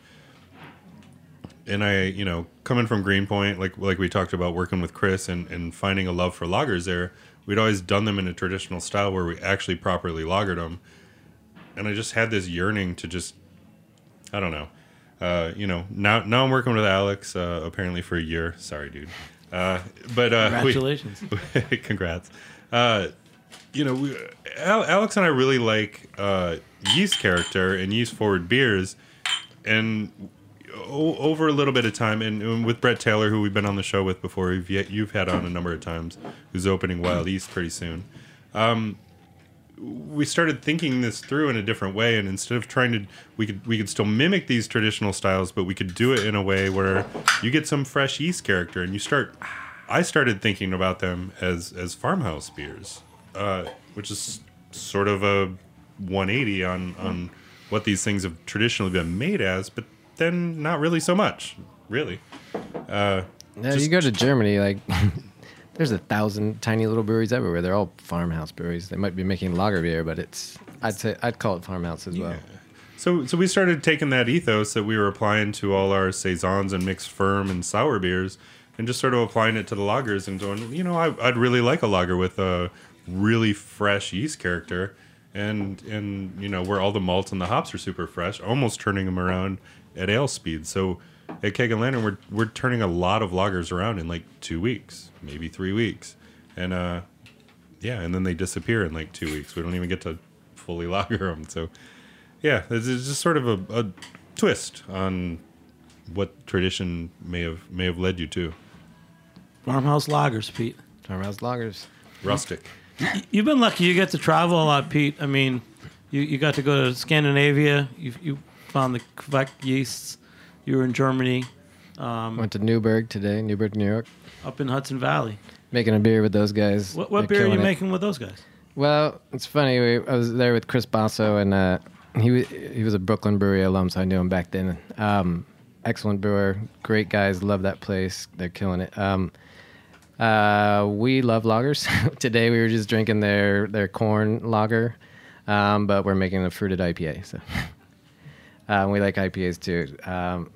And I, you know, coming from Greenpoint, like like we talked about working with Chris and, and finding a love for lagers there, we'd always done them in a traditional style where we actually properly lagered them. And I just had this yearning to just, I don't know. Uh, you know, now now I'm working with Alex, uh, apparently for a year. Sorry, dude. Uh, but uh,
Congratulations.
We, congrats. Uh, you know, we, Al- Alex and I really like uh, yeast character and yeast forward beers, and o- over a little bit of time, and, and with Brett Taylor, who we've been on the show with before, you've, you've had on a number of times, who's opening Wild East pretty soon. Um, we started thinking this through in a different way, and instead of trying to, we could we could still mimic these traditional styles, but we could do it in a way where you get some fresh yeast character, and you start I started thinking about them as as farmhouse beers, uh, which is sort of a one eighty on on what these things have traditionally been made as, but then not really so much, really. Uh,
Yeah, you go to Germany, like there's a thousand tiny little breweries everywhere. They're all farmhouse breweries. They might be making lager beer, but it's I'd say I'd call it farmhouse as well.
So, so we started taking that ethos that we were applying to all our saisons and mixed firm and sour beers, and just sort of applying it to the lagers and going, you know, I, I'd really like a lager with a really fresh yeast character, and and you know where all the malts and the hops are super fresh, almost turning them around at ale speed. So at Keg and Lantern, we're we're turning a lot of lagers around in like two weeks, maybe three weeks, and uh, yeah, and then they disappear in like two weeks. We don't even get to fully lager them. So. Yeah, it's it's just sort of a, a twist on what tradition may have may have led you to.
Farmhouse lagers, Pete.
Farmhouse lagers.
Rustic.
You've been lucky. You get to travel a lot, Pete. I mean, you, you got to go to Scandinavia. You you found the Quebec yeasts. You were in Germany. Um,
Went to Newburgh today, Newburgh, New York.
Up in Hudson Valley.
Making a beer with those guys.
What, what
They're
beer are you
killing it.
making with those guys?
Well, it's funny. We, I was there with Chris Basso, and uh, he wa- he was a Brooklyn Brewery alum, so I knew him back then. Um, excellent brewer, great guys, love that place. They're killing it. Um, uh, we love lagers. Today we were just drinking their their corn lager, um, but we're making a fruited I P A. So uh, we like I P As too. Um,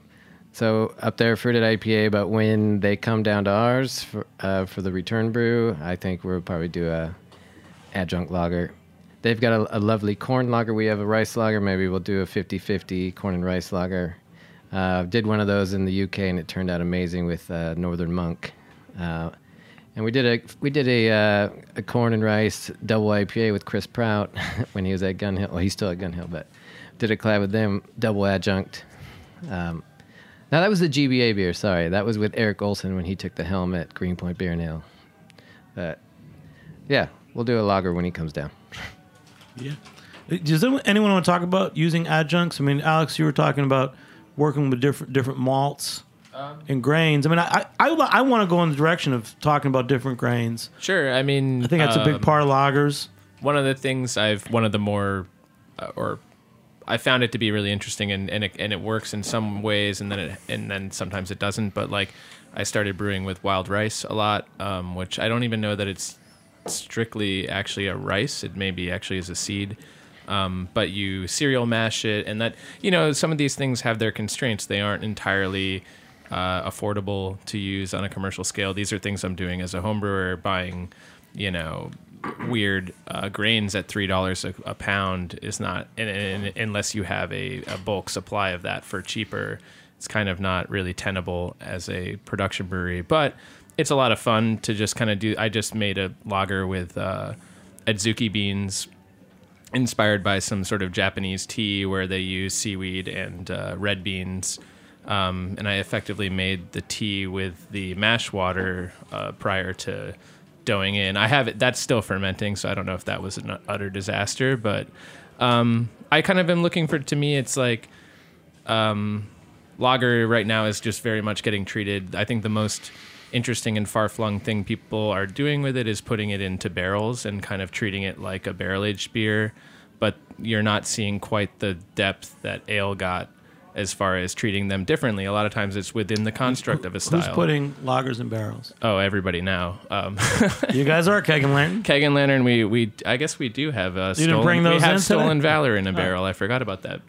so up there, fruited I P A. But when they come down to ours for uh, for the return brew, I think we'll probably do a adjunct lager. They've got a, a lovely corn lager. We have a rice lager. Maybe we'll do a fifty-fifty corn and rice lager. Uh, did one of those in the U K, and it turned out amazing with uh, Northern Monk. Uh, and we did a we did a, uh, a corn and rice double I P A with Chris Prout when he was at Gun Hill. Well, he's still at Gun Hill, but did a collab with them, double adjunct. Um, now that was the G B A beer. Sorry, that was with Eric Olson when he took the helm at Greenpoint Beer and Ale. But yeah, we'll do a lager when he comes down.
Yeah. Does anyone anyone want to talk about using adjuncts? I mean, Alex, you were talking about working with different different malts um, and grains. I mean, I I, I, I want to go in the direction of talking about different grains.
Sure. I mean,
I think that's
um,
a big part of lagers.
One of the things I've, one of the more, uh, or I found it to be really interesting, and and it, and it works in some ways, and then it, and then sometimes it doesn't. But like, I started brewing with wild rice a lot, um, which I don't even know that it's strictly actually a rice. It maybe actually is a seed. Um, but you cereal mash it, and that, you know, some of these things have their constraints. They aren't entirely uh, affordable to use on a commercial scale. These are things I'm doing as a home brewer, buying, you know, weird uh, grains at three dollars a, a pound is not, and, and, unless you have a, a bulk supply of that for cheaper, it's kind of not really tenable as a production brewery. But it's a lot of fun to just kind of do. I just made a lager with uh, adzuki beans, inspired by some sort of Japanese tea where they use seaweed and uh, red beans. Um, and I effectively made the tea with the mash water uh, prior to doughing in. I have it, that's still fermenting, so I don't know if that was an utter disaster, but um, I kind of am looking for, to me, it's like um, lager right now is just very much getting treated. I think the most interesting and far-flung thing people are doing with it is putting it into barrels and kind of treating it like a barrel-aged beer, but you're not seeing quite the depth that ale got as far as treating them differently. A lot of times it's within the construct of a style.
Who's putting lagers in barrels?
Oh, everybody now. Um,
you guys are Keg and Lantern?
Keg and Lantern, we, we I guess we do have uh,
you
stolen,
didn't bring those
we have
in
Stolen
today?
Valor in a
Oh.
barrel. I forgot about that.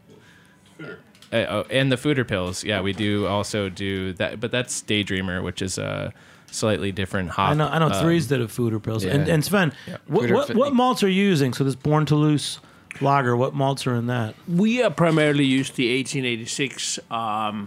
Uh, oh, and the Fooder Pills. Yeah, we do also do that, but that's Daydreamer, which is a slightly different hop.
I know. I know.
um,
Threes did a Fooder Pills.
yeah.
And, and Sven,
Yeah.
what,
Fooder
what,
Fit-
what malts are you using? So this Born to Loose lager, what malts are in that?
We uh, primarily use the eighteen eighty-six um,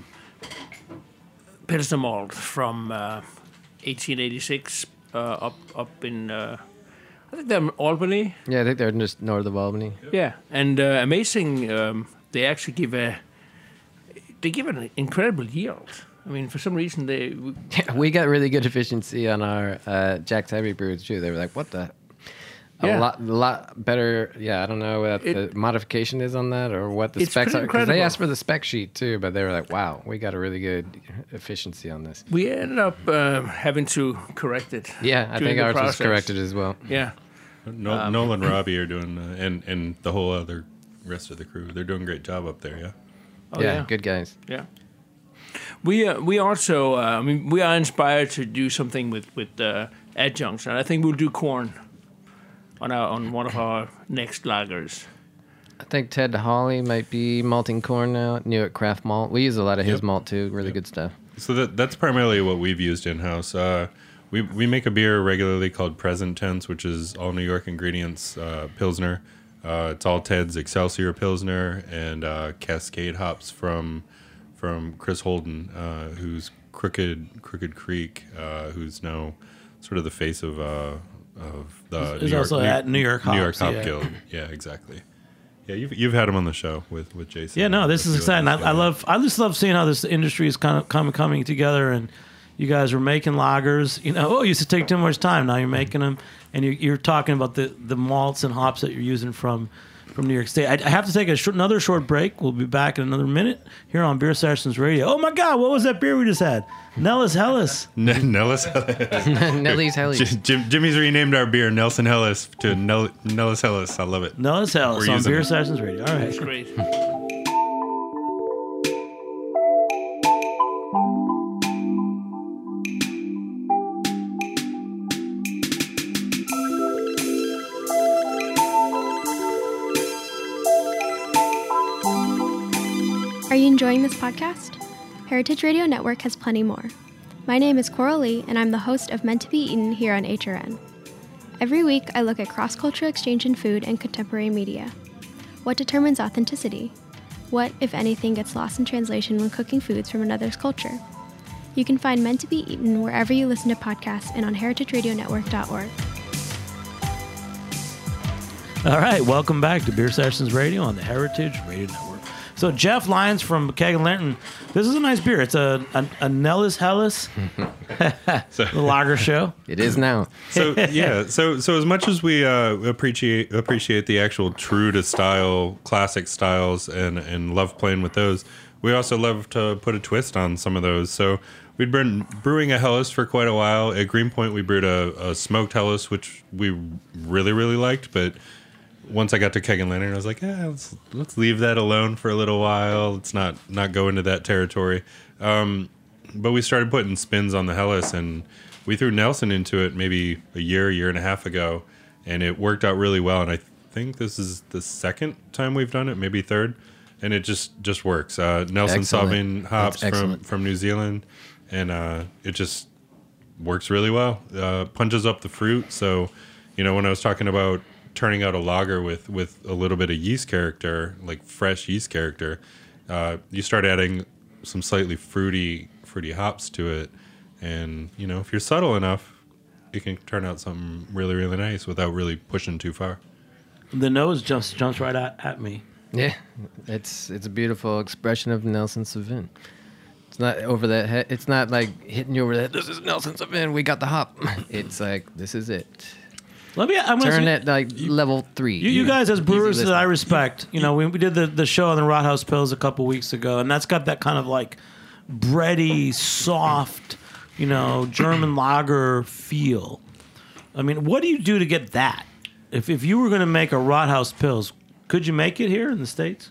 Pilsner malt from uh, eighteen eighty-six uh, up up in uh, I think they're in Albany.
Yeah, I think they're just north of Albany.
Yeah, and uh, amazing. Um, they actually give a they give an incredible yield. I mean, for some reason they
We got really good efficiency on our uh, Jack's Heavy brews too. They were like, "What the?"
Yeah.
A lot, a lot better. Yeah, I don't know what
It-
the modification is on that or what the
It's
specs
pretty
are. 'Cause they
incredible.
asked for the spec sheet too, but they were like, "Wow, we got a really good efficiency on this."
We ended up uh, having to correct it.
Yeah, I
during
think
the
ours was
process.
corrected as well.
Yeah.
No,
Um,
Noel and Robbie are doing, uh, and and the whole other rest of the crew. They're doing a great job up there. Yeah.
Oh,
yeah,
yeah.
good guys.
Yeah. We uh, we also uh, I mean we are inspired to do something with with uh, adjuncts, and I think we'll do corn on our on one of our next lagers.
I think Ted Hawley might be malting corn now at New York Craft Malt. We use a lot of his
Yep.
malt too. Really good stuff.
So that that's primarily what we've used in house. Uh, we we make a beer regularly called Present Tense, which is all New York ingredients uh, Pilsner. Uh, it's all Ted's Excelsior Pilsner and uh, Cascade hops from from Chris Holden, uh, who's Crooked Crooked Creek, uh, who's now sort of the face of uh, of the
He's-
New
he's
York,
also at New York
New York
Hops,
Hop
yeah.
Guild. Yeah, exactly. Yeah, you've you've had him on the show with with Jason.
Yeah, no, this
A
is
few
exciting. I,
others,
I
yeah.
love, I just love seeing how this industry is kind of coming coming together, and you guys are making lagers. You know, oh, it used to take too much time. Now you're making them, and you're, you're talking about the the malts and hops that you're using from from New York State. I, I have to take a short, another short break. We'll be back in another minute here on Beer Sessions Radio. Oh my God, what was that beer we just had? Nellis Hellas.
N- Nellis Hellas.
Nelly's Hellies.
J- Jim, Jimmy's renamed our beer Nelson Hellas to Nell- Nellis Hellas. I love it.
Nellis Hellas
We're
on
using
Beer
it.
Sessions Radio. All right.
That's great.
Are you enjoying this podcast? Heritage Radio Network has plenty more. My name is Coral Lee, and I'm the host of Meant to Be Eaten here on H R N. Every week, I look at cross-cultural exchange in food and contemporary media. What determines authenticity? What, if anything, gets lost in translation when cooking foods from another's culture? You can find Meant to Be Eaten wherever you listen to podcasts and on heritage radio network dot org.
All right, welcome back to Beer Sessions Radio on the Heritage Radio Network. So Jeff Lyons from Keg and Lantern. This is a nice beer. It's a a, a Nellis Hellas, the lager show.
It is now.
So yeah, so so as much as we uh, appreciate appreciate the actual true to style classic styles and and love playing with those, we also love to put a twist on some of those. So we'd been brewing a Hellas for quite a while. At Greenpoint, we brewed a, a smoked Hellas, which we really really liked, but once I got to Keg and Lantern, I was like, yeah, let's let's leave that alone for a little while. Let's not not go into that territory. Um, but we started putting spins on the Hellas, and we threw Nelson into it maybe a year, year and a half ago, and it worked out really well. And I think this is the second time we've done it, maybe third, and it just just works. Uh, Nelson
Excellent.
Sauvin hops
That's
from
excellent.
from New Zealand, and uh, it just works really well. Uh, punches up the fruit. So, you know, when I was talking about turning out a lager with with a little bit of yeast character, like fresh yeast character, uh, you start adding some slightly fruity fruity hops to it, and you know, if you're subtle enough, it can turn out something really really nice without really pushing too far.
The nose jumps jumps right at, at me.
Yeah, it's it's a beautiful expression of Nelson Sauvin. It's not over the head. It's not like hitting you over the head. This is Nelson Sauvin. We got the hop. It's like this is it.
Let me. I'm gonna
Turn
say-
it like level three.
You, you guys, as
Easy
brewers that
listening.
I respect, you know, we, we did the, the show on the Rothaus Pills a couple weeks ago, and that's got that kind of like bready, soft, you know, German lager feel. I mean, what do you do to get that? If if you were going to make a Rothaus Pills, could you make it here in the States?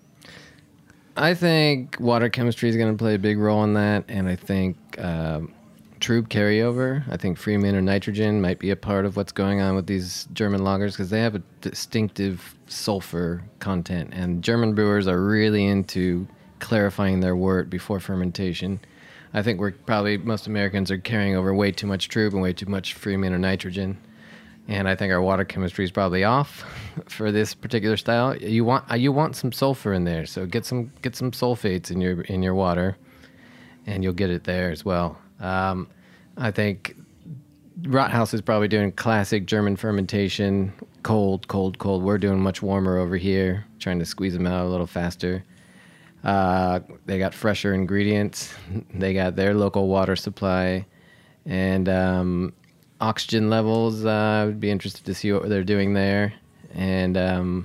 I think water chemistry is going to play a big role in that, and I think um, true carryover. I think free amino nitrogen might be a part of what's going on with these German lagers because they have a distinctive sulfur content, and German brewers are really into clarifying their wort before fermentation. I think we're probably most Americans are carrying over way too much trub and way too much free amino nitrogen. And I think our water chemistry is probably off for this particular style. You want you want some sulfur in there, so get some get some sulfates in your in your water, and you'll get it there as well. Um, I think Rothaus is probably doing classic German fermentation, cold, cold, cold. We're doing much warmer over here, trying to squeeze them out a little faster. Uh, they got fresher ingredients. They got their local water supply, and um, oxygen levels. Uh, I'd be interested to see what they're doing there, and um,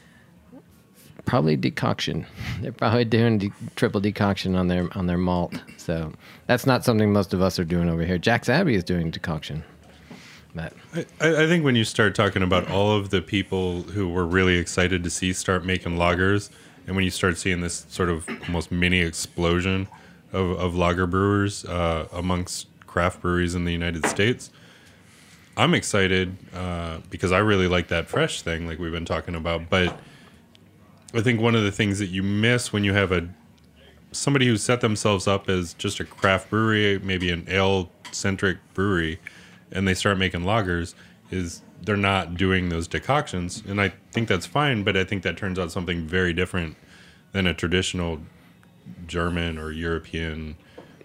probably decoction. They're probably doing de- triple decoction on their on their malt. So that's not something most of us are doing over here. Jack's Abbey is doing decoction. But
I, I think when you start talking about all of the people who were really excited to see start making lagers, and when you start seeing this sort of almost mini explosion of, of lager brewers uh, amongst craft breweries in the United States, I'm excited uh, because I really like that fresh thing like we've been talking about. But I think one of the things that you miss when you have a somebody who set themselves up as just a craft brewery, maybe an ale-centric brewery, and they start making lagers, is they're not doing those decoctions. And I think that's fine, but I think that turns out something very different than a traditional German or European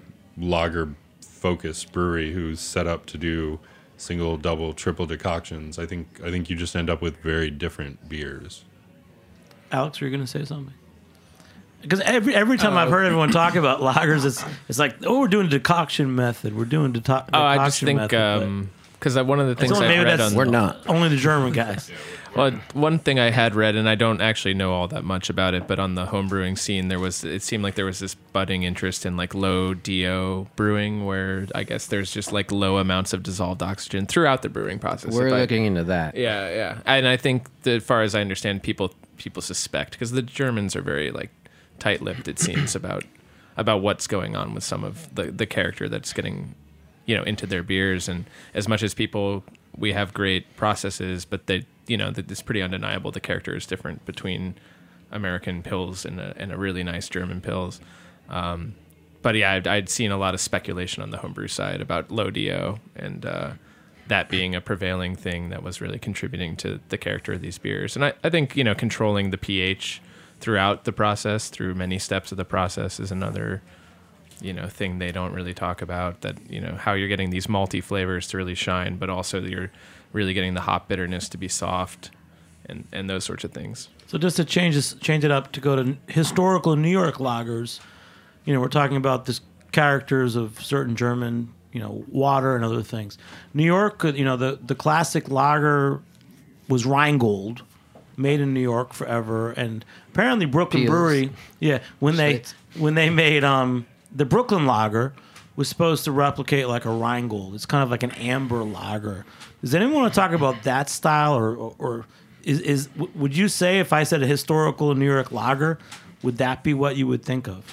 lager-focused brewery who's set up to do single, double, triple decoctions. I think I think you just end up with very different beers.
Alex, were you going to say something? Because every every time uh, I've heard everyone talk about lagers, it's it's like, oh, we're doing a decoction method. We're doing deto- decoction method.
Oh, I just think because um, one of the things
only,
I read
that's,
on
we're not only the German guys.
Well, one thing I had read, and I don't actually know all that much about it, but on the homebrewing scene, there was it seemed like there was this budding interest in like low D O brewing, where I guess there's just like low amounts of dissolved oxygen throughout the brewing process.
We're
If
looking
I,
into that.
Yeah, yeah, and I think that as far as I understand, people people suspect because the Germans are very like tight-lipped, it seems, about about what's going on with some of the the character that's getting, you know, into their beers. And as much as people, we have great processes, but they, you know, that it's pretty undeniable the character is different between American pills and a, and a really nice German pills. Um, but yeah, I'd, I'd seen a lot of speculation on the homebrew side about low D O and uh, that being a prevailing thing that was really contributing to the character of these beers. And I, I think, you know, controlling the pH throughout the process, through many steps of the process, is another, you know, thing they don't really talk about. That, you know, how you're getting these malty flavors to really shine, but also you're really getting the hop bitterness to be soft, and, and those sorts of things.
So just to change this, change it up to go to historical New York lagers, you know, we're talking about this characters of certain German, you know, water and other things. New York, you know, the the classic lager was Rheingold, made in New York forever, and apparently Brooklyn
Peels.
Brewery, yeah, when they
Schlitz.
when they made um the Brooklyn Lager was supposed to replicate like a Rheingold. It's kind of like an amber lager. Does anyone want to talk about that style, or or, or is is w- would you say if I said a historical New York lager, would that be what you would think of?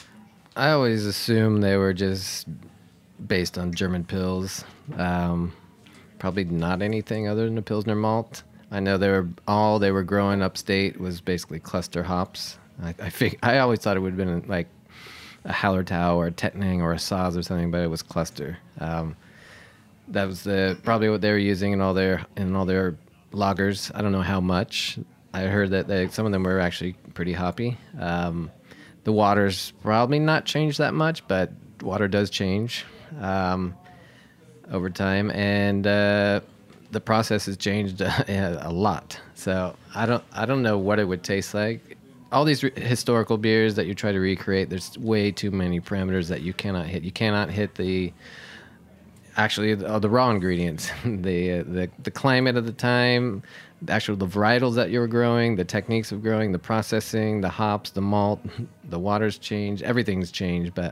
I always assumed they were just based on German pills. Um, probably not anything other than a Pilsner malt. I know they were all they were growing upstate was basically cluster hops. I I, fig- I always thought it would have been like a Hallertau or a Tettnang or a Saaz or something, but it was cluster. Um, that was the probably what they were using in all their in all their lagers. I don't know how much. I heard that they, some of them were actually pretty hoppy. Um, the water's probably not changed that much, but water does change um, over time, and uh, the process has changed a, a lot. So I don't I don't know what it would taste like. All these re- historical beers that you try to recreate, there's way too many parameters that you cannot hit. You cannot hit the actually the, the raw ingredients, the, uh, the the climate of the time, the actual the varietals that you were growing, the techniques of growing, the processing, the hops, the malt, the water's changed, everything's changed. But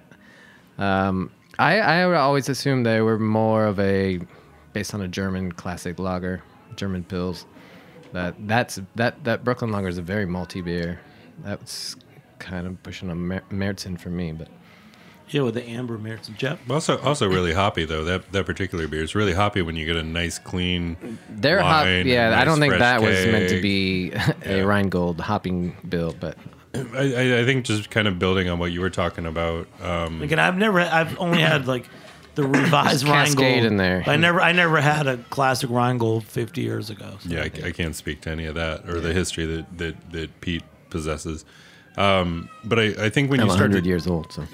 um, I I would always assume they were more of a based on a German classic lager, German pills. That that's that that Brooklyn Lager is a very malty beer. That's kind of pushing a mer- Märzen for me, but
yeah, with the amber Märzen. Jeff,
also also really hoppy though. That that particular beer is really hoppy when you get a nice clean.
They're hop. Yeah,
nice
I don't think
fresh
that was meant to
keg.
be a
Yeah.
Rheingold hopping bill, but
I, I, I think just kind of building on what you were talking about. Um,
again, I've never, I've only had like the revised
There's Cascade
Rheingold
in there.
I never, I never had a classic Rheingold fifty years ago. So.
Yeah, I, I can't speak to any of that or the history that, that, that Pete possesses. Um, but I, I think when
I'm
you
one
start
hundred
to,
years old, so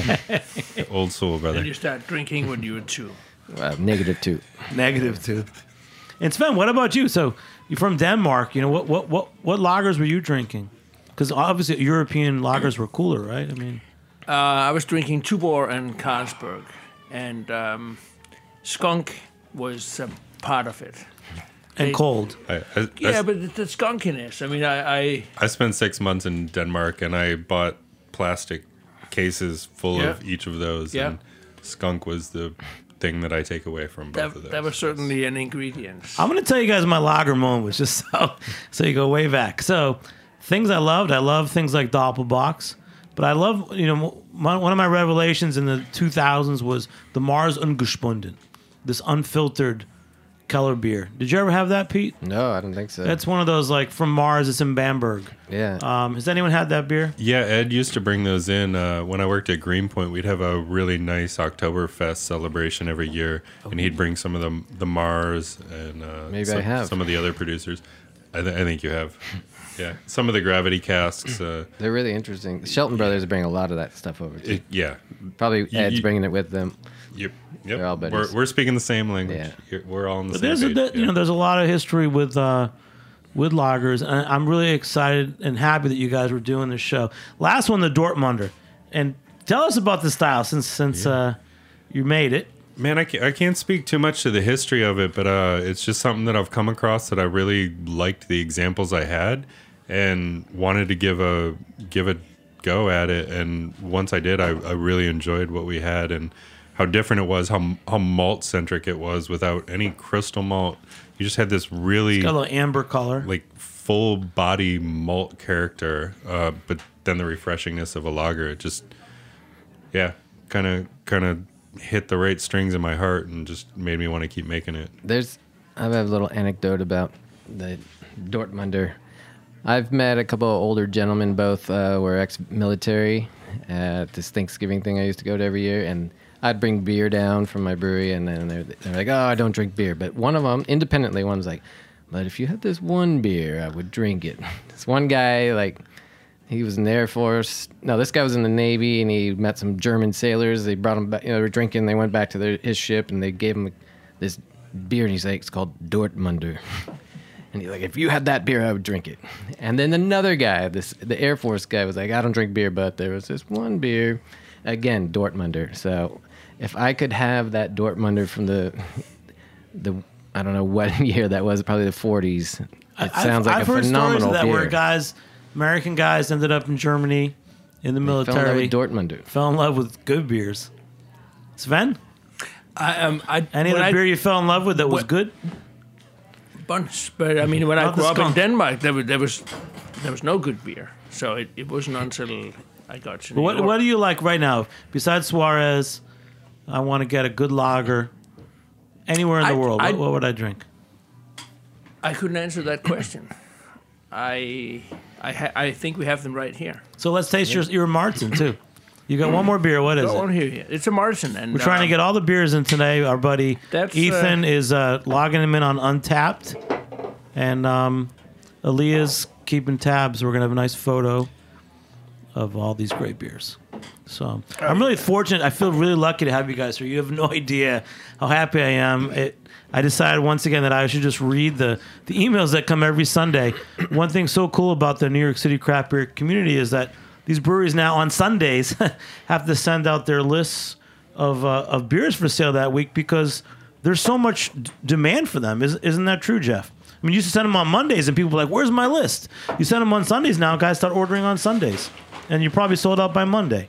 old soul, brother.
And you start drinking when you were two.
uh, negative two.
Negative two. And Sven, what about you? So you're from Denmark. You know what, what, what, what lagers were you drinking? Because obviously European lagers were cooler, right? I mean,
Uh, I was drinking Tuborg and Carlsberg, and um, skunk was um, part of it.
And
They-
cold.
I, I,
Yeah,
I,
but the skunkiness. I mean, I, I
I spent six months in Denmark, and I bought plastic cases full
Yeah.
of each of those.
Yeah.
And skunk was the thing that I take away from both
that,
of those.
that was certainly an ingredient.
I'm going to tell you guys my lager moments, just so so you go way back. So, things I loved. I love things like Doppelbock, but I love, you know, my, one of my revelations in the two thousands was the Mars Ungespunden, this unfiltered color beer. Did you ever have that, Pete?
No, I don't think so.
That's one of those like from Mars. It's in Bamberg.
yeah.
Um, has anyone had that beer?
Yeah, Ed used to bring those in. Uh, when I worked at Greenpoint, we'd have a really nice Oktoberfest celebration every year, and he'd bring some of the the Mars and uh,
Maybe
some,
I have.
some of the other producers. I, th- I think you have. Yeah, some of the Gravity casks. Uh,
They're really interesting. The Shelton Brothers bring a lot of that stuff over. Too.
it, yeah,
Probably
You-
Ed's
you-
bringing it with them.
Yep. Yep.
They're all
we're,
buddies.
we're speaking the same language.
Yeah.
You're- We're all on the
But
same
there's a,
page.
there- you
yeah.
know there's a lot of history with uh, with lagers, and I'm really excited and happy that you guys were doing this show. Last one, the Dortmunder, and tell us about the style since since uh, you made it.
Man, I can't, I can't speak too much to the history of it, but uh, it's just something that I've come across that I really liked the examples I had and wanted to give a give a go at it. And once I did, I, I really enjoyed what we had and how different it was, how how malt centric it was without any crystal malt. You just had this really
Got a little amber color.
like full body malt character, uh, but then the refreshingness of a lager. It just yeah, kind of kind of hit the right strings in my heart and just made me want to keep making it.
There's, I have a little anecdote about the Dortmunder. I've met a couple of older gentlemen, both uh, were ex-military, at this Thanksgiving thing I used to go to every year, and I'd bring beer down from my brewery, and then they're, they're like, oh, I don't drink beer. But one of them, independently, one was like, but if you had this one beer, I would drink it. This one guy, like, he was in the Air Force. No, this guy was in the Navy, and he met some German sailors. They brought him back. You know, they were drinking. They went back to their, his ship, and they gave him this beer, and he's like, it's called Dortmunder. And he's like, if you had that beer, I would drink it. And then another guy, this the Air Force guy, was like, I don't drink beer, but there was this one beer, again, Dortmunder. So if I could have that Dortmunder from the the I don't know what year that was, probably the forties. It
I-
sounds
I've,
like
I've
a
heard
phenomenal
stories of that
beer.
where guys, American guys, ended up in Germany in the
Fell in love
military,
with Dortmunder.
fell in love with good beers. Sven,
I, um, I,
any
when
other
I-
beer you fell in love with that was
What-
good?
bunch. But I mean, when I
Not the
grew up in
skunk.
Denmark, there was there was there was no good beer. So it, it wasn't until I got to New
What
York.
What do you like right now besides Suarez? I want to get a good lager anywhere in the
I-
world.
I-
what, what would I drink?
I couldn't answer that question. I I ha- I think we have them right here.
So let's taste your your Martin too. You got one more beer. What is
Go on
it?
here, here. It's a Martin, and
We're trying to
um,
get all the beers in today. Our buddy
That's,
Ethan
uh,
is uh, logging them in on Untapped, and um, Aaliyah's keeping tabs. We're gonna have a nice photo of all these great beers. So I'm really fortunate. I feel really lucky to have you guys here. You have no idea how happy I am. It, I decided once again that I should just read the, the emails that come every Sunday. One thing so cool about the New York City craft beer community is that these breweries now on Sundays have to send out their lists of uh, of beers for sale that week because there's so much d- demand for them. Is, isn't that true, Jeff? I mean, you used to send them on Mondays and people were like, where's my list? You send them on Sundays now, guys start ordering on Sundays. And you probably sold out by Monday.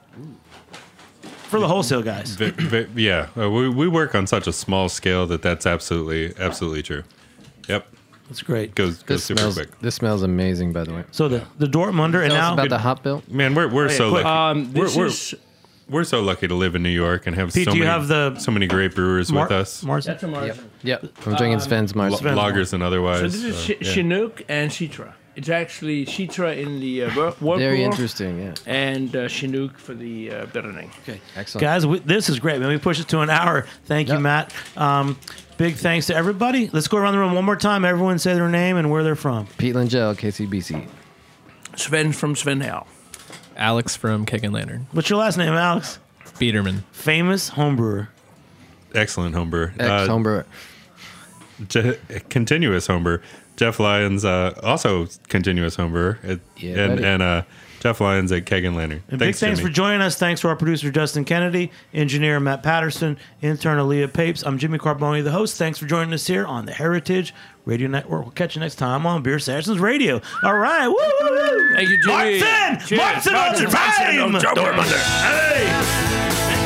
For the wholesale guys.
Vi- vi- yeah, uh, we we work on such a small scale that that's absolutely absolutely true. Yep,
That's great.
goes goes
This
super
smells,
quick.
this smells amazing, by the way.
So the, the Dortmunder, and
Tell us
now
about the hop bill.
Man, we're we're
Oh, yeah,
so
quick.
lucky.
Um, this
we're, we're,
is
we're so lucky to live in New York and have
Pete,
so
do you
many
have the-
so many great brewers
Mar-
with us,
Martin?
that's a Martin.
Yep, I'm drinking Sven's
L-
Mars.
Sven.
lagers and otherwise.
So this is
uh,
Ch-
yeah.
Chinook and Citra. It's actually Citra in the uh, wor- Whirlpool
Very interesting, yeah.
and uh, Chinook for the uh, bittering.
Okay.
Excellent.
Guys, we, this is great. Man, we push it to an hour. Thank you,
Yep.
Matt. Um, big thanks to everybody. Let's go around the room one more time. Everyone say their name and where they're from.
Pete Langell, K C B C.
Sven from Sven Hal.
Alex from Keg and Lantern.
What's your last name, Alex?
Biederman.
Famous homebrewer.
Excellent homebrewer.
Ex
Uh,
homebrewer.
J- continuous homebrewer. Jeff Lyons, uh, also continuous home brewer, at,
Yeah,
and
buddy.
and uh, Jeff Lyons at Keg and Lantern.
And
Thanks,
big thanks
Jimmy.
for joining us. Thanks to our producer, Justin Kennedy, engineer, Matt Patterson, intern, Aaliyah Papes. I'm Jimmy Carboni, the host. Thanks for joining us here on the Heritage Radio Network. We'll catch you next time on Beer Sessions Radio. All right. Woo, woo, woo.
Thank you, Jimmy.
Martin!
Cheers.
Martin on the
Martin, Martin,
time!
no joke.
Door Bunder. Hey!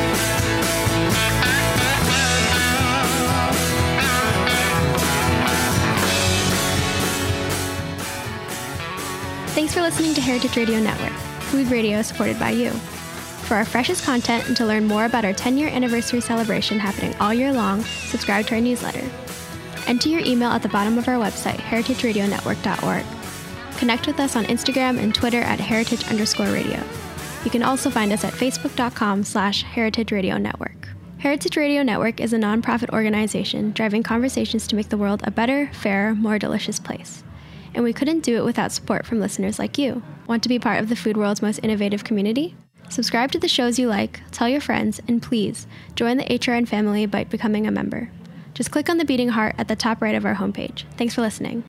Thanks for listening to Heritage Radio Network, food radio supported by you. For our freshest content and to learn more about our ten-year anniversary celebration happening all year long, subscribe to our newsletter. Enter your email at the bottom of our website, heritage radio network dot org. Connect with us on Instagram and Twitter at heritage underscore radio. You can also find us at facebook.com slash heritage radio network. Heritage Radio Network is a nonprofit organization driving conversations to make the world a better, fairer, more delicious place. And we couldn't do it without support from listeners like you. Want to be part of the food world's most innovative community? Subscribe to the shows you like, tell your friends, and please join the H R N family by becoming a member. Just click on the beating heart at the top right of our homepage. Thanks for listening.